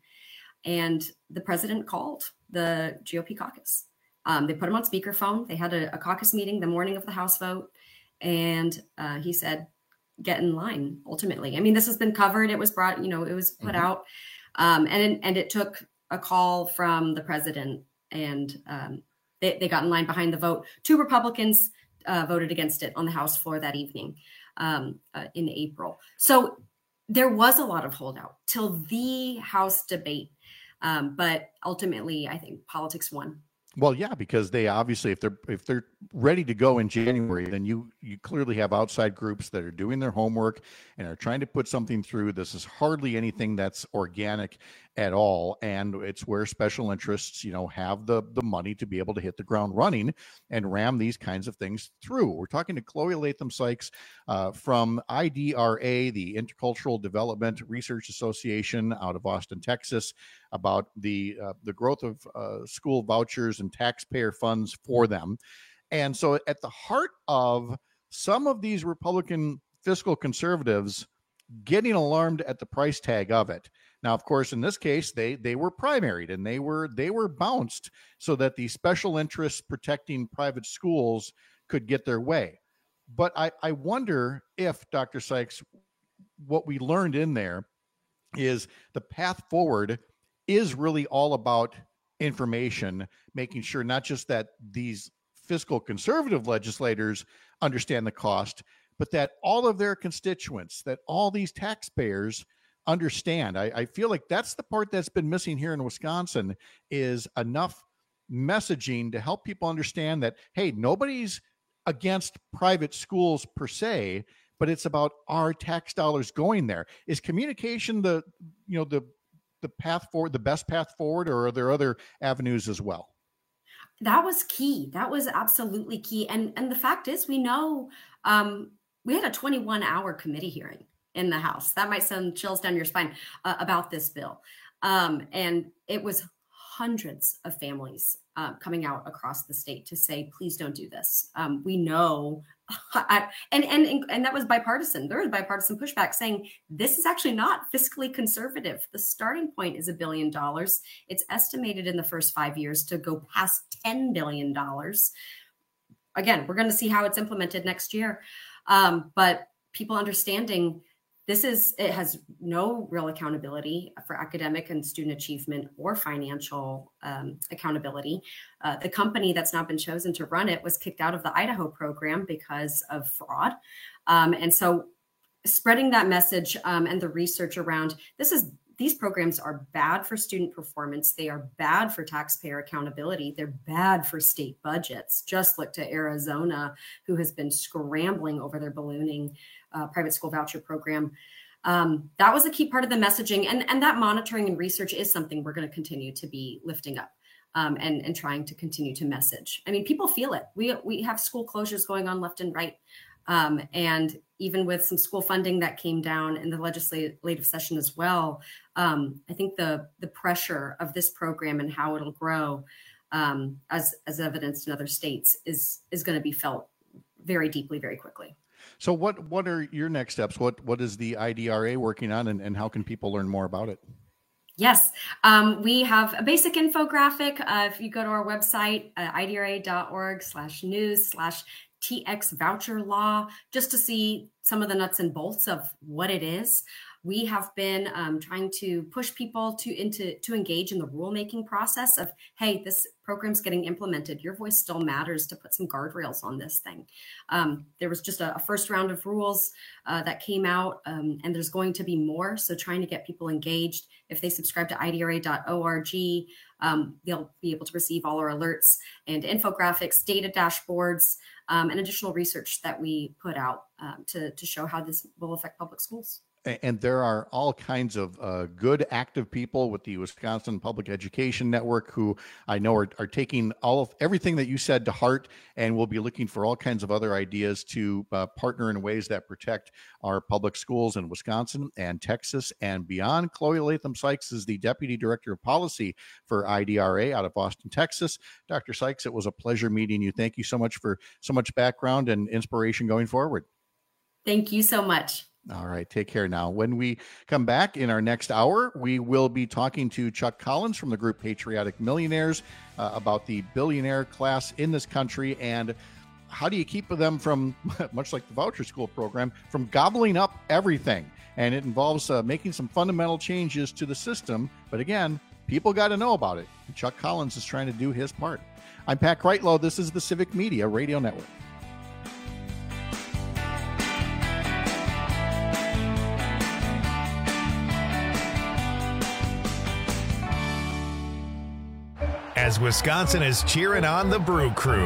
Speaker 15: And the president called the G O P caucus. Um, they put him on speakerphone. They had a, a caucus meeting the morning of the House vote. And uh, he said, get in line, ultimately. I mean, this has been covered. It was brought, you know, it was put mm-hmm. out. Um, and, and it took a call from the president. And um, they, they got in line behind the vote. Two Republicans uh, voted against it on the House floor that evening um, uh, in April. So there was a lot of holdout till the House debate. Um, but ultimately, I think politics won.
Speaker 19: Well, yeah, because they obviously, if they're if they're ready to go in January, then you you clearly have outside groups that are doing their homework and are trying to put something through. This is hardly anything that's organic at all, and it's where special interests, you know, have the the money to be able to hit the ground running and ram these kinds of things through. We're talking to Chloe Latham Sykes uh, from I D R A, the Intercultural Development Research Association out of Austin, Texas, about the uh, the growth of uh, school vouchers and taxpayer funds for them. And so at the heart of some of these Republican fiscal conservatives getting alarmed at the price tag of it. Now, of course, in this case, they they were primaried and they were they were bounced so that the special interests protecting private schools could get their way. But I, I wonder if, Doctor Sykes, what we learned in there is the path forward is really all about information, making sure not just that these fiscal conservative legislators understand the cost, but that all of their constituents, that all these taxpayers understand. I, I feel like that's the part that's been missing here in Wisconsin, is enough messaging to help people understand that, hey, nobody's against private schools per se, but it's about our tax dollars going there. Is communication the, you know, the, the path forward, the best path forward, or are there other avenues as well?
Speaker 15: That was key. That was absolutely key. And, and the fact is, we know um, we had a twenty-one hour committee hearing in the House. That might send chills down your spine uh, about this bill. Um, and it was hundreds of families uh, coming out across the state to say, please don't do this. Um, we know, I, and, and, and that was bipartisan. There was bipartisan pushback saying this is actually not fiscally conservative. The starting point is a billion dollars. It's estimated in the first five years to go past ten billion dollars. Again, we're going to see how it's implemented next year. Um, but people understanding this is, it has no real accountability for academic and student achievement or financial um, accountability. Uh, the company that's now been chosen to run it was kicked out of the Idaho program because of fraud. Um, and so spreading that message um, and the research around this is, these programs are bad for student performance. They are bad for taxpayer accountability. They're bad for state budgets. Just look to Arizona, who has been scrambling over their ballooning uh, private school voucher program. Um, that was a key part of the messaging. And, and that monitoring and research is something we're going to continue to be lifting up um, and, and trying to continue to message. I mean, people feel it. We, we have school closures going on left and right. Um, and even with some school funding that came down in the legislative session as well, um, I think the the pressure of this program and how it'll grow, um, as as evidenced in other states, is is going to be felt very deeply, very quickly.
Speaker 19: So, what what are your next steps? What what is the I D R A working on, and, and how can people learn more about it?
Speaker 15: Yes, um, we have a basic infographic. Uh, if you go to our website, uh, I D R A dot org slash news slash T X voucher law, just to see some of the nuts and bolts of what it is. We have been um, trying to push people to into to engage in the rulemaking process of, hey, this program's getting implemented. Your voice still matters to put some guardrails on this thing. Um, there was just a, a first round of rules uh, that came out, um, and there's going to be more. So trying to get people engaged. If they subscribe to I D R A dot org, um, they'll be able to receive all our alerts and infographics, data dashboards, um, and additional research that we put out um, to, to show how this will affect public schools.
Speaker 19: And there are all kinds of uh, good, active people with the Wisconsin Public Education Network who I know are, are taking all of everything that you said to heart, and will be looking for all kinds of other ideas to uh, partner in ways that protect our public schools in Wisconsin and Texas and beyond. Chloe Latham Sykes is the Deputy Director of Policy for I D R A out of Austin, Texas. Doctor Sykes, it was a pleasure meeting you. Thank you so much for so much background and inspiration going forward.
Speaker 15: Thank you so much.
Speaker 19: All right. Take care now. When we come back in our next hour, we will be talking to Chuck Collins from the group Patriotic Millionaires uh, about the billionaire class in this country and how do you keep them from, much like the voucher school program, from gobbling up everything. And it involves uh, making some fundamental changes to the system. But again, people got to know about it. And Chuck Collins is trying to do his part. I'm Pat Kreitlow. This is the Civic Media Radio Network.
Speaker 1: As as Wisconsin is cheering on the Brew Crew.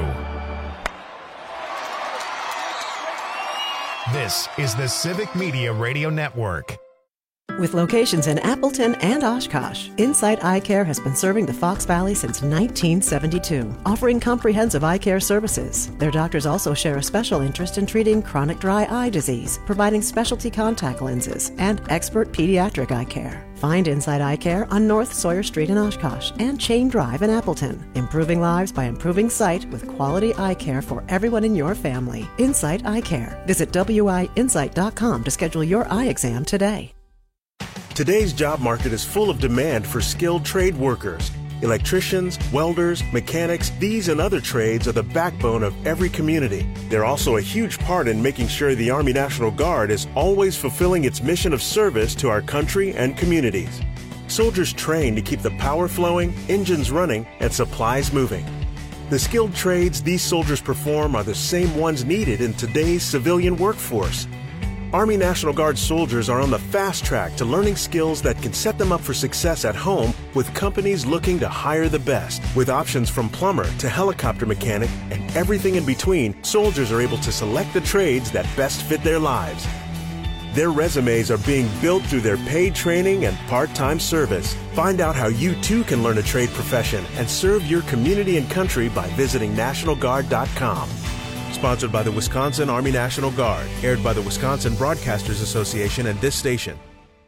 Speaker 1: This is the Civic Media Radio Network.
Speaker 16: With locations in Appleton and Oshkosh, Insight Eye Care has been serving the Fox Valley since nineteen seventy-two, offering comprehensive eye care services. Their doctors also share a special interest in treating chronic dry eye disease, providing specialty contact lenses, and expert pediatric eye care. Find Insight Eye Care on North Sawyer Street in Oshkosh and Chain Drive in Appleton. Improving lives by improving sight with quality eye care for everyone in your family. Insight Eye Care. Visit W I insight dot com to schedule your eye exam today.
Speaker 17: Today's job market is full of demand for skilled trade workers. Electricians, welders, mechanics, these and other trades are the backbone of every community. They're also a huge part in making sure the Army National Guard is always fulfilling its mission of service to our country and communities. Soldiers train to keep the power flowing, engines running, and supplies moving. The skilled trades these soldiers perform are the same ones needed in today's civilian workforce. Army National Guard soldiers are on the fast track to learning skills that can set them up for success at home with companies looking to hire the best. With options from plumber to helicopter mechanic and everything in between, soldiers are able to select the trades that best fit their lives. Their resumes are being built through their paid training and part-time service. Find out how you too can learn a trade profession and serve your community and country by visiting national guard dot com. Sponsored by the Wisconsin Army National Guard. Aired by the Wisconsin Broadcasters Association and this station.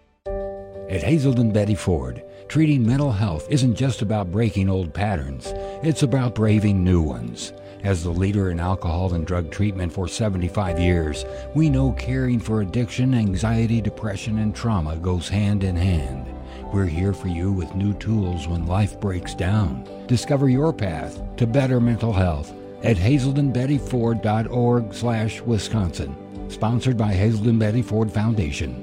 Speaker 18: At Hazelden Betty Ford, treating mental health isn't just about breaking old patterns. It's about braving new ones. As the leader in alcohol and drug treatment for seventy-five years, we know caring for addiction, anxiety, depression, and trauma goes hand in hand. We're here for you with new tools when life breaks down. Discover your path to better mental health at hazelden betty ford dot org slash Wisconsin. Sponsored by Hazelden Betty Ford Foundation.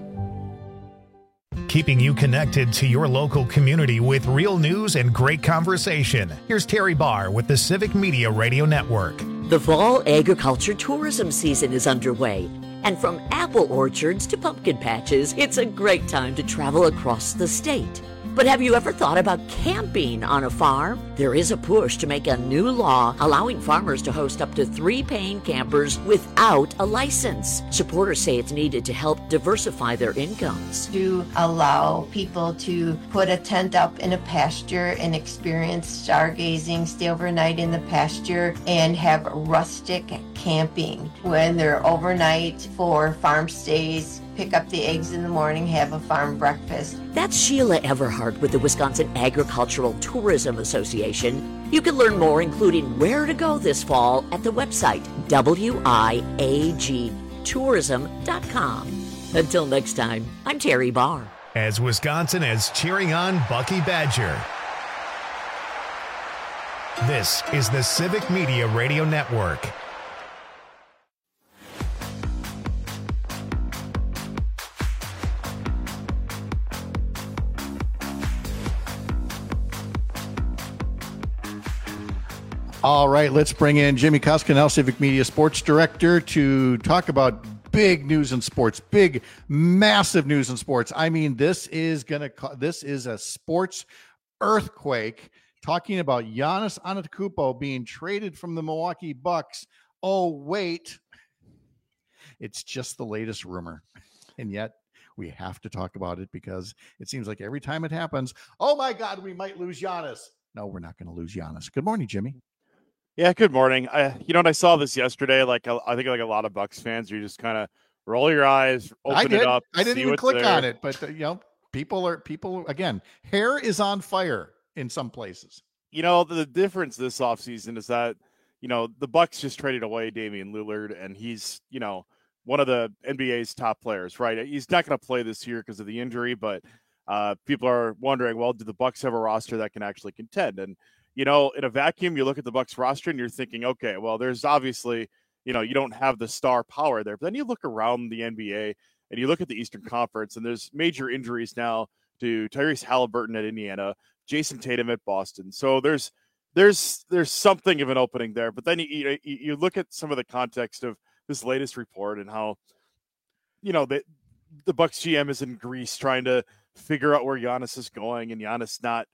Speaker 1: Keeping you connected to your local community with real news and great conversation. Here's Terry Barr with the Civic Media Radio Network.
Speaker 11: The fall agriculture tourism season is underway, and from apple orchards to pumpkin patches, it's a great time to travel across the state. But have you ever thought about camping on a farm? There is a push to make a new law allowing farmers to host up to three paying campers without a license. Supporters say it's needed to help diversify their incomes.
Speaker 20: To allow people to put a tent up in a pasture and experience stargazing, stay overnight in the pasture, and have rustic camping when they're overnight for farm stays. Pick up the eggs in the morning, have a farm breakfast.
Speaker 11: That's Sheila Everhart with the Wisconsin Agricultural Tourism Association. You can learn more, including where to go this fall, at the website w i a g tourism dot com. Until next time, I'm Terry Barr.
Speaker 1: As Wisconsin is cheering on Bucky Badger. This is the Civic Media Radio Network.
Speaker 19: All right, let's bring in Jimmy Koskinel, Civic Media Sports Director, to talk about big news in sports, big, massive news in sports. I mean, this is gonna this is a sports earthquake. Talking about Giannis Antetokounmpo being traded from the Milwaukee Bucks. Oh, wait, it's just the latest rumor, and yet we have to talk about it because it seems like every time it happens, oh my God, we might lose Giannis. No, we're not going to lose Giannis. Good morning, Jimmy.
Speaker 21: Yeah, good morning. I, you know what, I saw this yesterday. Like, I think like a lot of Bucks fans, you just kind of roll your eyes, open
Speaker 19: I did.
Speaker 21: it up.
Speaker 19: I didn't
Speaker 21: see
Speaker 19: even click
Speaker 21: there.
Speaker 19: on it, but uh, you know, people are people again. Hair is on fire in some places.
Speaker 21: You know, the difference this offseason is that, you know, the Bucks just traded away Damian Lillard, and he's, you know, one of the N B A's top players, right? He's not going to play this year because of the injury, but uh, people are wondering, well, do the Bucks have a roster that can actually contend? And you know, in a vacuum, you look at the Bucks roster and you're thinking, okay, well, there's obviously, you know, you don't have the star power there. But then you look around the N B A and you look at the Eastern Conference, and there's major injuries now to Tyrese Halliburton at Indiana, Jason Tatum at Boston. So there's there's there's something of an opening there. But then you you, you look at some of the context of this latest report and how, you know, the the Bucks G M is in Greece trying to figure out where Giannis is going, and Giannis not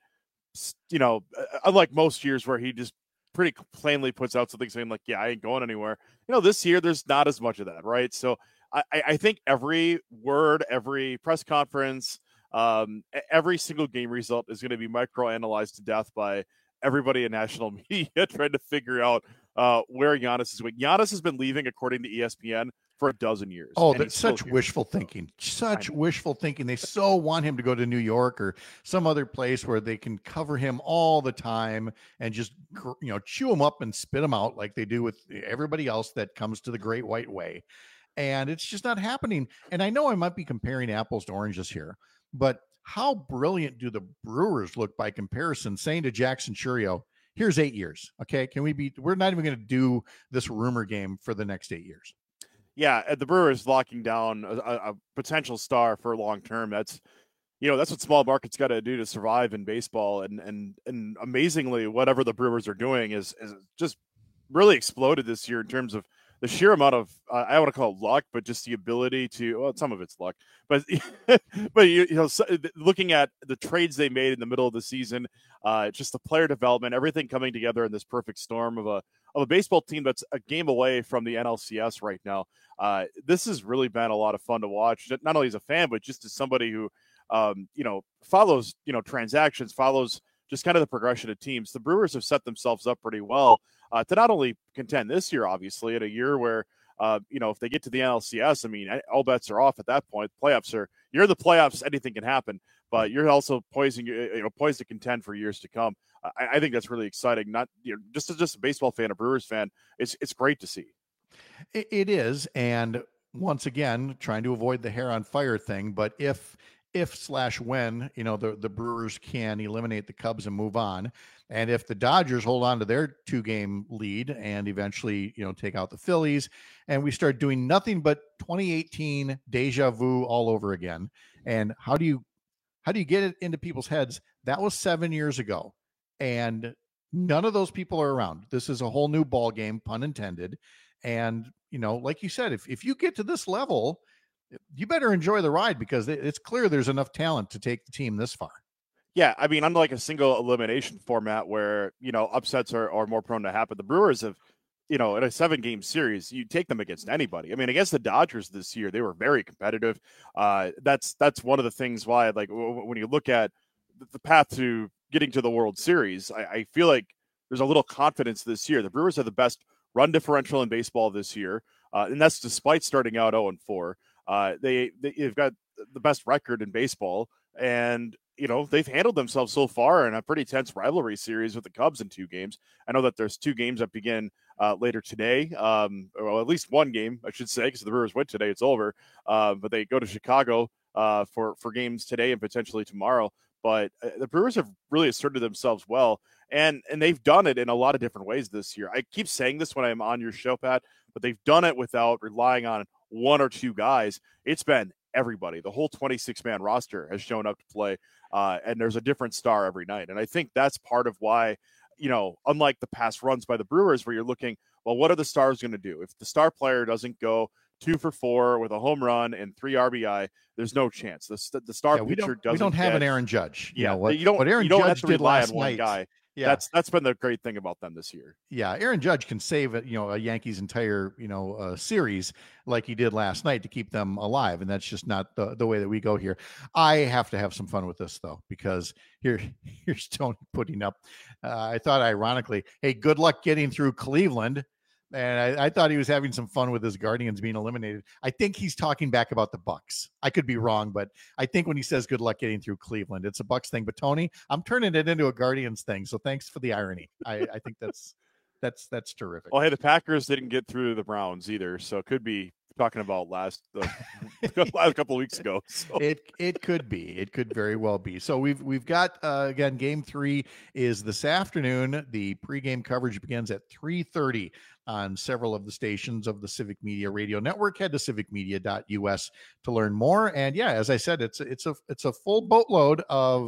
Speaker 21: you know, unlike most years where he just pretty plainly puts out something saying like, yeah, I ain't going anywhere. You know, this year there's not as much of that, right? So I, I think every word, every press conference, um, every single game result is going to be microanalyzed to death by everybody in national media trying to figure out uh, where Giannis is going. Giannis has been leaving, according to E S P N, for a dozen years.
Speaker 19: Oh, that's such wishful thinking. Such wishful thinking. They so want him to go to New York or some other place where they can cover him all the time and just, you know, chew him up and spit him out like they do with everybody else that comes to the Great White Way. And it's just not happening. And I know I might be comparing apples to oranges here, but how brilliant do the Brewers look by comparison, saying to Jackson Chourio, here's eight years. Okay. Can we be, we're not even going to do this rumor game for the next eight years.
Speaker 21: Yeah, the Brewers locking down a, a potential star for long term. That's, you know, that's what small markets got to do to survive in baseball. And and and amazingly, whatever the Brewers are doing is is just really exploded this year in terms of the sheer amount of uh, I want to call it luck, but just the ability to. Well, some of it's luck, but but you, you know, so, looking at the trades they made in the middle of the season, uh, just the player development, everything coming together in this perfect storm of a. of a baseball team that's a game away from the N L C S right now. Uh, this has really been a lot of fun to watch, not only as a fan, but just as somebody who, um, you know, follows, you know, transactions, follows just kind of the progression of teams. The Brewers have set themselves up pretty well uh, to not only contend this year, obviously, in a year where, uh, you know, if they get to the N L C S, I mean, all bets are off at that point. Playoffs are, you're in the playoffs, anything can happen, but you're also poising, you know, poised to contend for years to come. I, I think that's really exciting. Not, you know, just as just a baseball fan, a Brewers fan, it's it's great to see.
Speaker 19: It, it is, and once again, trying to avoid the hair on fire thing. But if if slash when you know the the Brewers can eliminate the Cubs and move on, and if the Dodgers hold on to their two game lead and eventually you know take out the Phillies, and we start doing nothing but twenty eighteen deja vu all over again. And how do you how do you get it into people's heads? That was seven years ago. And none of those people are around. This is a whole new ball game, pun intended. And, you know, like you said, if, if you get to this level, you better enjoy the ride because it's clear there's enough talent to take the team this far.
Speaker 21: Yeah, I mean, unlike a single elimination format where, you know, upsets are, are more prone to happen, the Brewers have, you know, in a seven-game series, you take them against anybody. I mean, against the Dodgers this year, they were very competitive. Uh, that's that's one of the things why, like, w- when you look at the path to getting to the World Series, I, I feel like there's a little confidence this year. The Brewers have the best run differential in baseball this year, uh, and that's despite starting out oh and four. Uh, they, they, they've got the best record in baseball, and, you know, they've handled themselves so far in a pretty tense rivalry series with the Cubs in two games. I know that there's two games that begin uh, later today, um, or at least one game, I should say, because the Brewers win today, it's over. Uh, but they go to Chicago uh, for, for games today and potentially tomorrow. But uh, the Brewers have really asserted themselves well, and and they've done it in a lot of different ways this year. I keep saying this when I'm on your show, Pat, but they've done it without relying on one or two guys. It's been everybody. The whole twenty-six man roster has shown up to play, uh, and there's a different star every night. And I think that's part of why, you know, unlike the past runs by the Brewers where you're looking, well, what are the stars going to do? If the star player doesn't go two for four with a home run and three R B I, there's no chance. The, the star
Speaker 19: yeah, we
Speaker 21: pitcher
Speaker 19: don't,
Speaker 21: doesn't.
Speaker 19: We don't have
Speaker 21: get,
Speaker 19: an Aaron Judge. You
Speaker 21: yeah,
Speaker 19: know, what,
Speaker 21: you don't.
Speaker 19: What Aaron
Speaker 21: you don't
Speaker 19: Judge
Speaker 21: have to
Speaker 19: did
Speaker 21: rely
Speaker 19: last
Speaker 21: on one
Speaker 19: night,
Speaker 21: guy.
Speaker 19: Yeah,
Speaker 21: that's that's been the great thing about them this year.
Speaker 19: Yeah, Aaron Judge can save it, you know, a Yankees entire, you know, uh, series like he did last night to keep them alive, and that's just not the, the way that we go here. I have to have some fun with this though, because here here's Tony putting up. Uh, I thought ironically, hey, good luck getting through Cleveland. And I, I thought he was having some fun with his Guardians being eliminated. I think he's talking back about the Bucks. I could be wrong, but I think when he says good luck getting through Cleveland, it's a Bucks thing. But Tony, I'm turning it into a Guardians thing. So thanks for the irony. I, I think that's that's that's terrific.
Speaker 21: Well, hey, the Packers didn't get through the Browns either, so it could be talking about last uh, last couple of weeks ago. So.
Speaker 19: It it could be. It could very well be. So we've we've got uh, again, game three is this afternoon. The pregame coverage begins at three thirty on several of the stations of the Civic Media Radio Network. Head to civic media dot u s to learn more. And yeah, as I said, it's it's a it's a full boatload of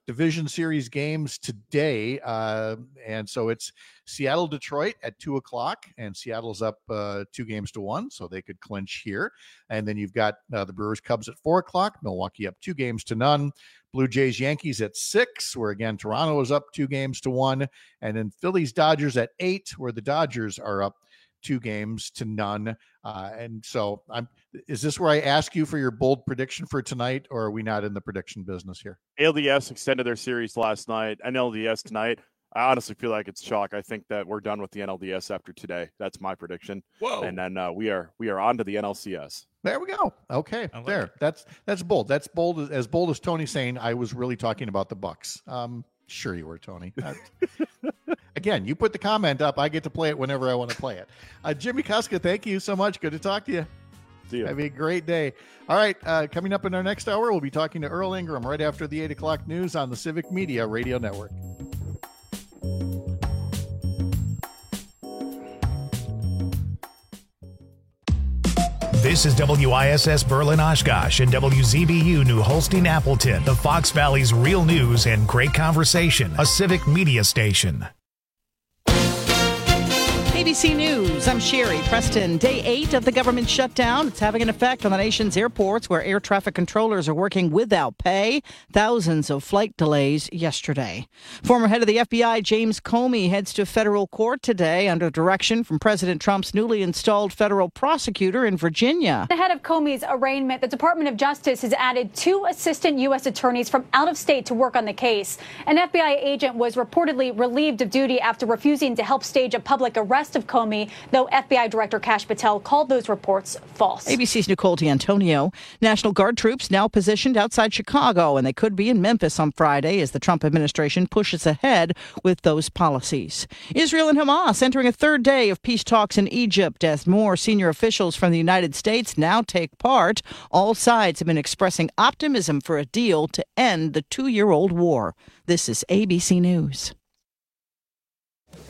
Speaker 19: Division Series games today. Uh, and so it's Seattle, Detroit at two o'clock, and Seattle's up uh, two games to one, so they could clinch here. And then you've got uh, the Brewers, Cubs at four o'clock, Milwaukee up two games to none. Blue Jays, Yankees at six, where again, Toronto is up two games to one. And then Phillies, Dodgers at eight, where the Dodgers are up two games to none. Uh, and so I'm, is this where I ask you for your bold prediction for tonight, or are we not in the prediction business here?
Speaker 21: A L D S extended their series last night. N L D S tonight. I honestly feel like it's chalk. I think that we're done with the N L D S after today. That's my prediction.
Speaker 10: Whoa.
Speaker 21: And then uh, we are we are on to the N L C S.
Speaker 19: There we go. Okay,
Speaker 10: like
Speaker 19: there.
Speaker 10: it.
Speaker 19: That's that's bold. That's bold. As bold as Tony saying I was really talking about the Bucks. Um, sure you were, Tony. Uh, again, you put the comment up. I get to play it whenever I want to play it. Uh, Jimmy Kuska, thank you so much. Good to talk to you.
Speaker 21: See you.
Speaker 19: Have a great day. All right, uh, coming up in our next hour, we'll be talking to Earl Ingram right after the eight o'clock news on the Civic Media Radio Network.
Speaker 1: This is W I S S Berlin Oshkosh and W Z B U New Holstein Appleton, the Fox Valley's real news and great conversation, a Civic Media station.
Speaker 22: A B C News, I'm Sherry Preston. Day eight of the government shutdown. It's having an effect on the nation's airports where air traffic controllers are working without pay. Thousands of flight delays yesterday. Former head of the F B I, James Comey, heads to federal court today under direction from President Trump's newly installed federal prosecutor in Virginia.
Speaker 23: Ahead of Comey's arraignment, the Department of Justice has added two assistant U S attorneys from out of state to work on the case. An F B I agent was reportedly relieved of duty after refusing to help stage a public arrest of Comey, though F B I Director Kash Patel called those reports false.
Speaker 22: A B C's Nicole D'Antonio. National Guard troops now positioned outside Chicago, and they could be in Memphis on Friday as the Trump administration pushes ahead with those policies. Israel and Hamas entering a third day of peace talks in Egypt as more senior officials from the United States now take part. All sides have been expressing optimism for a deal to end the two-year-old war. This is A B C News.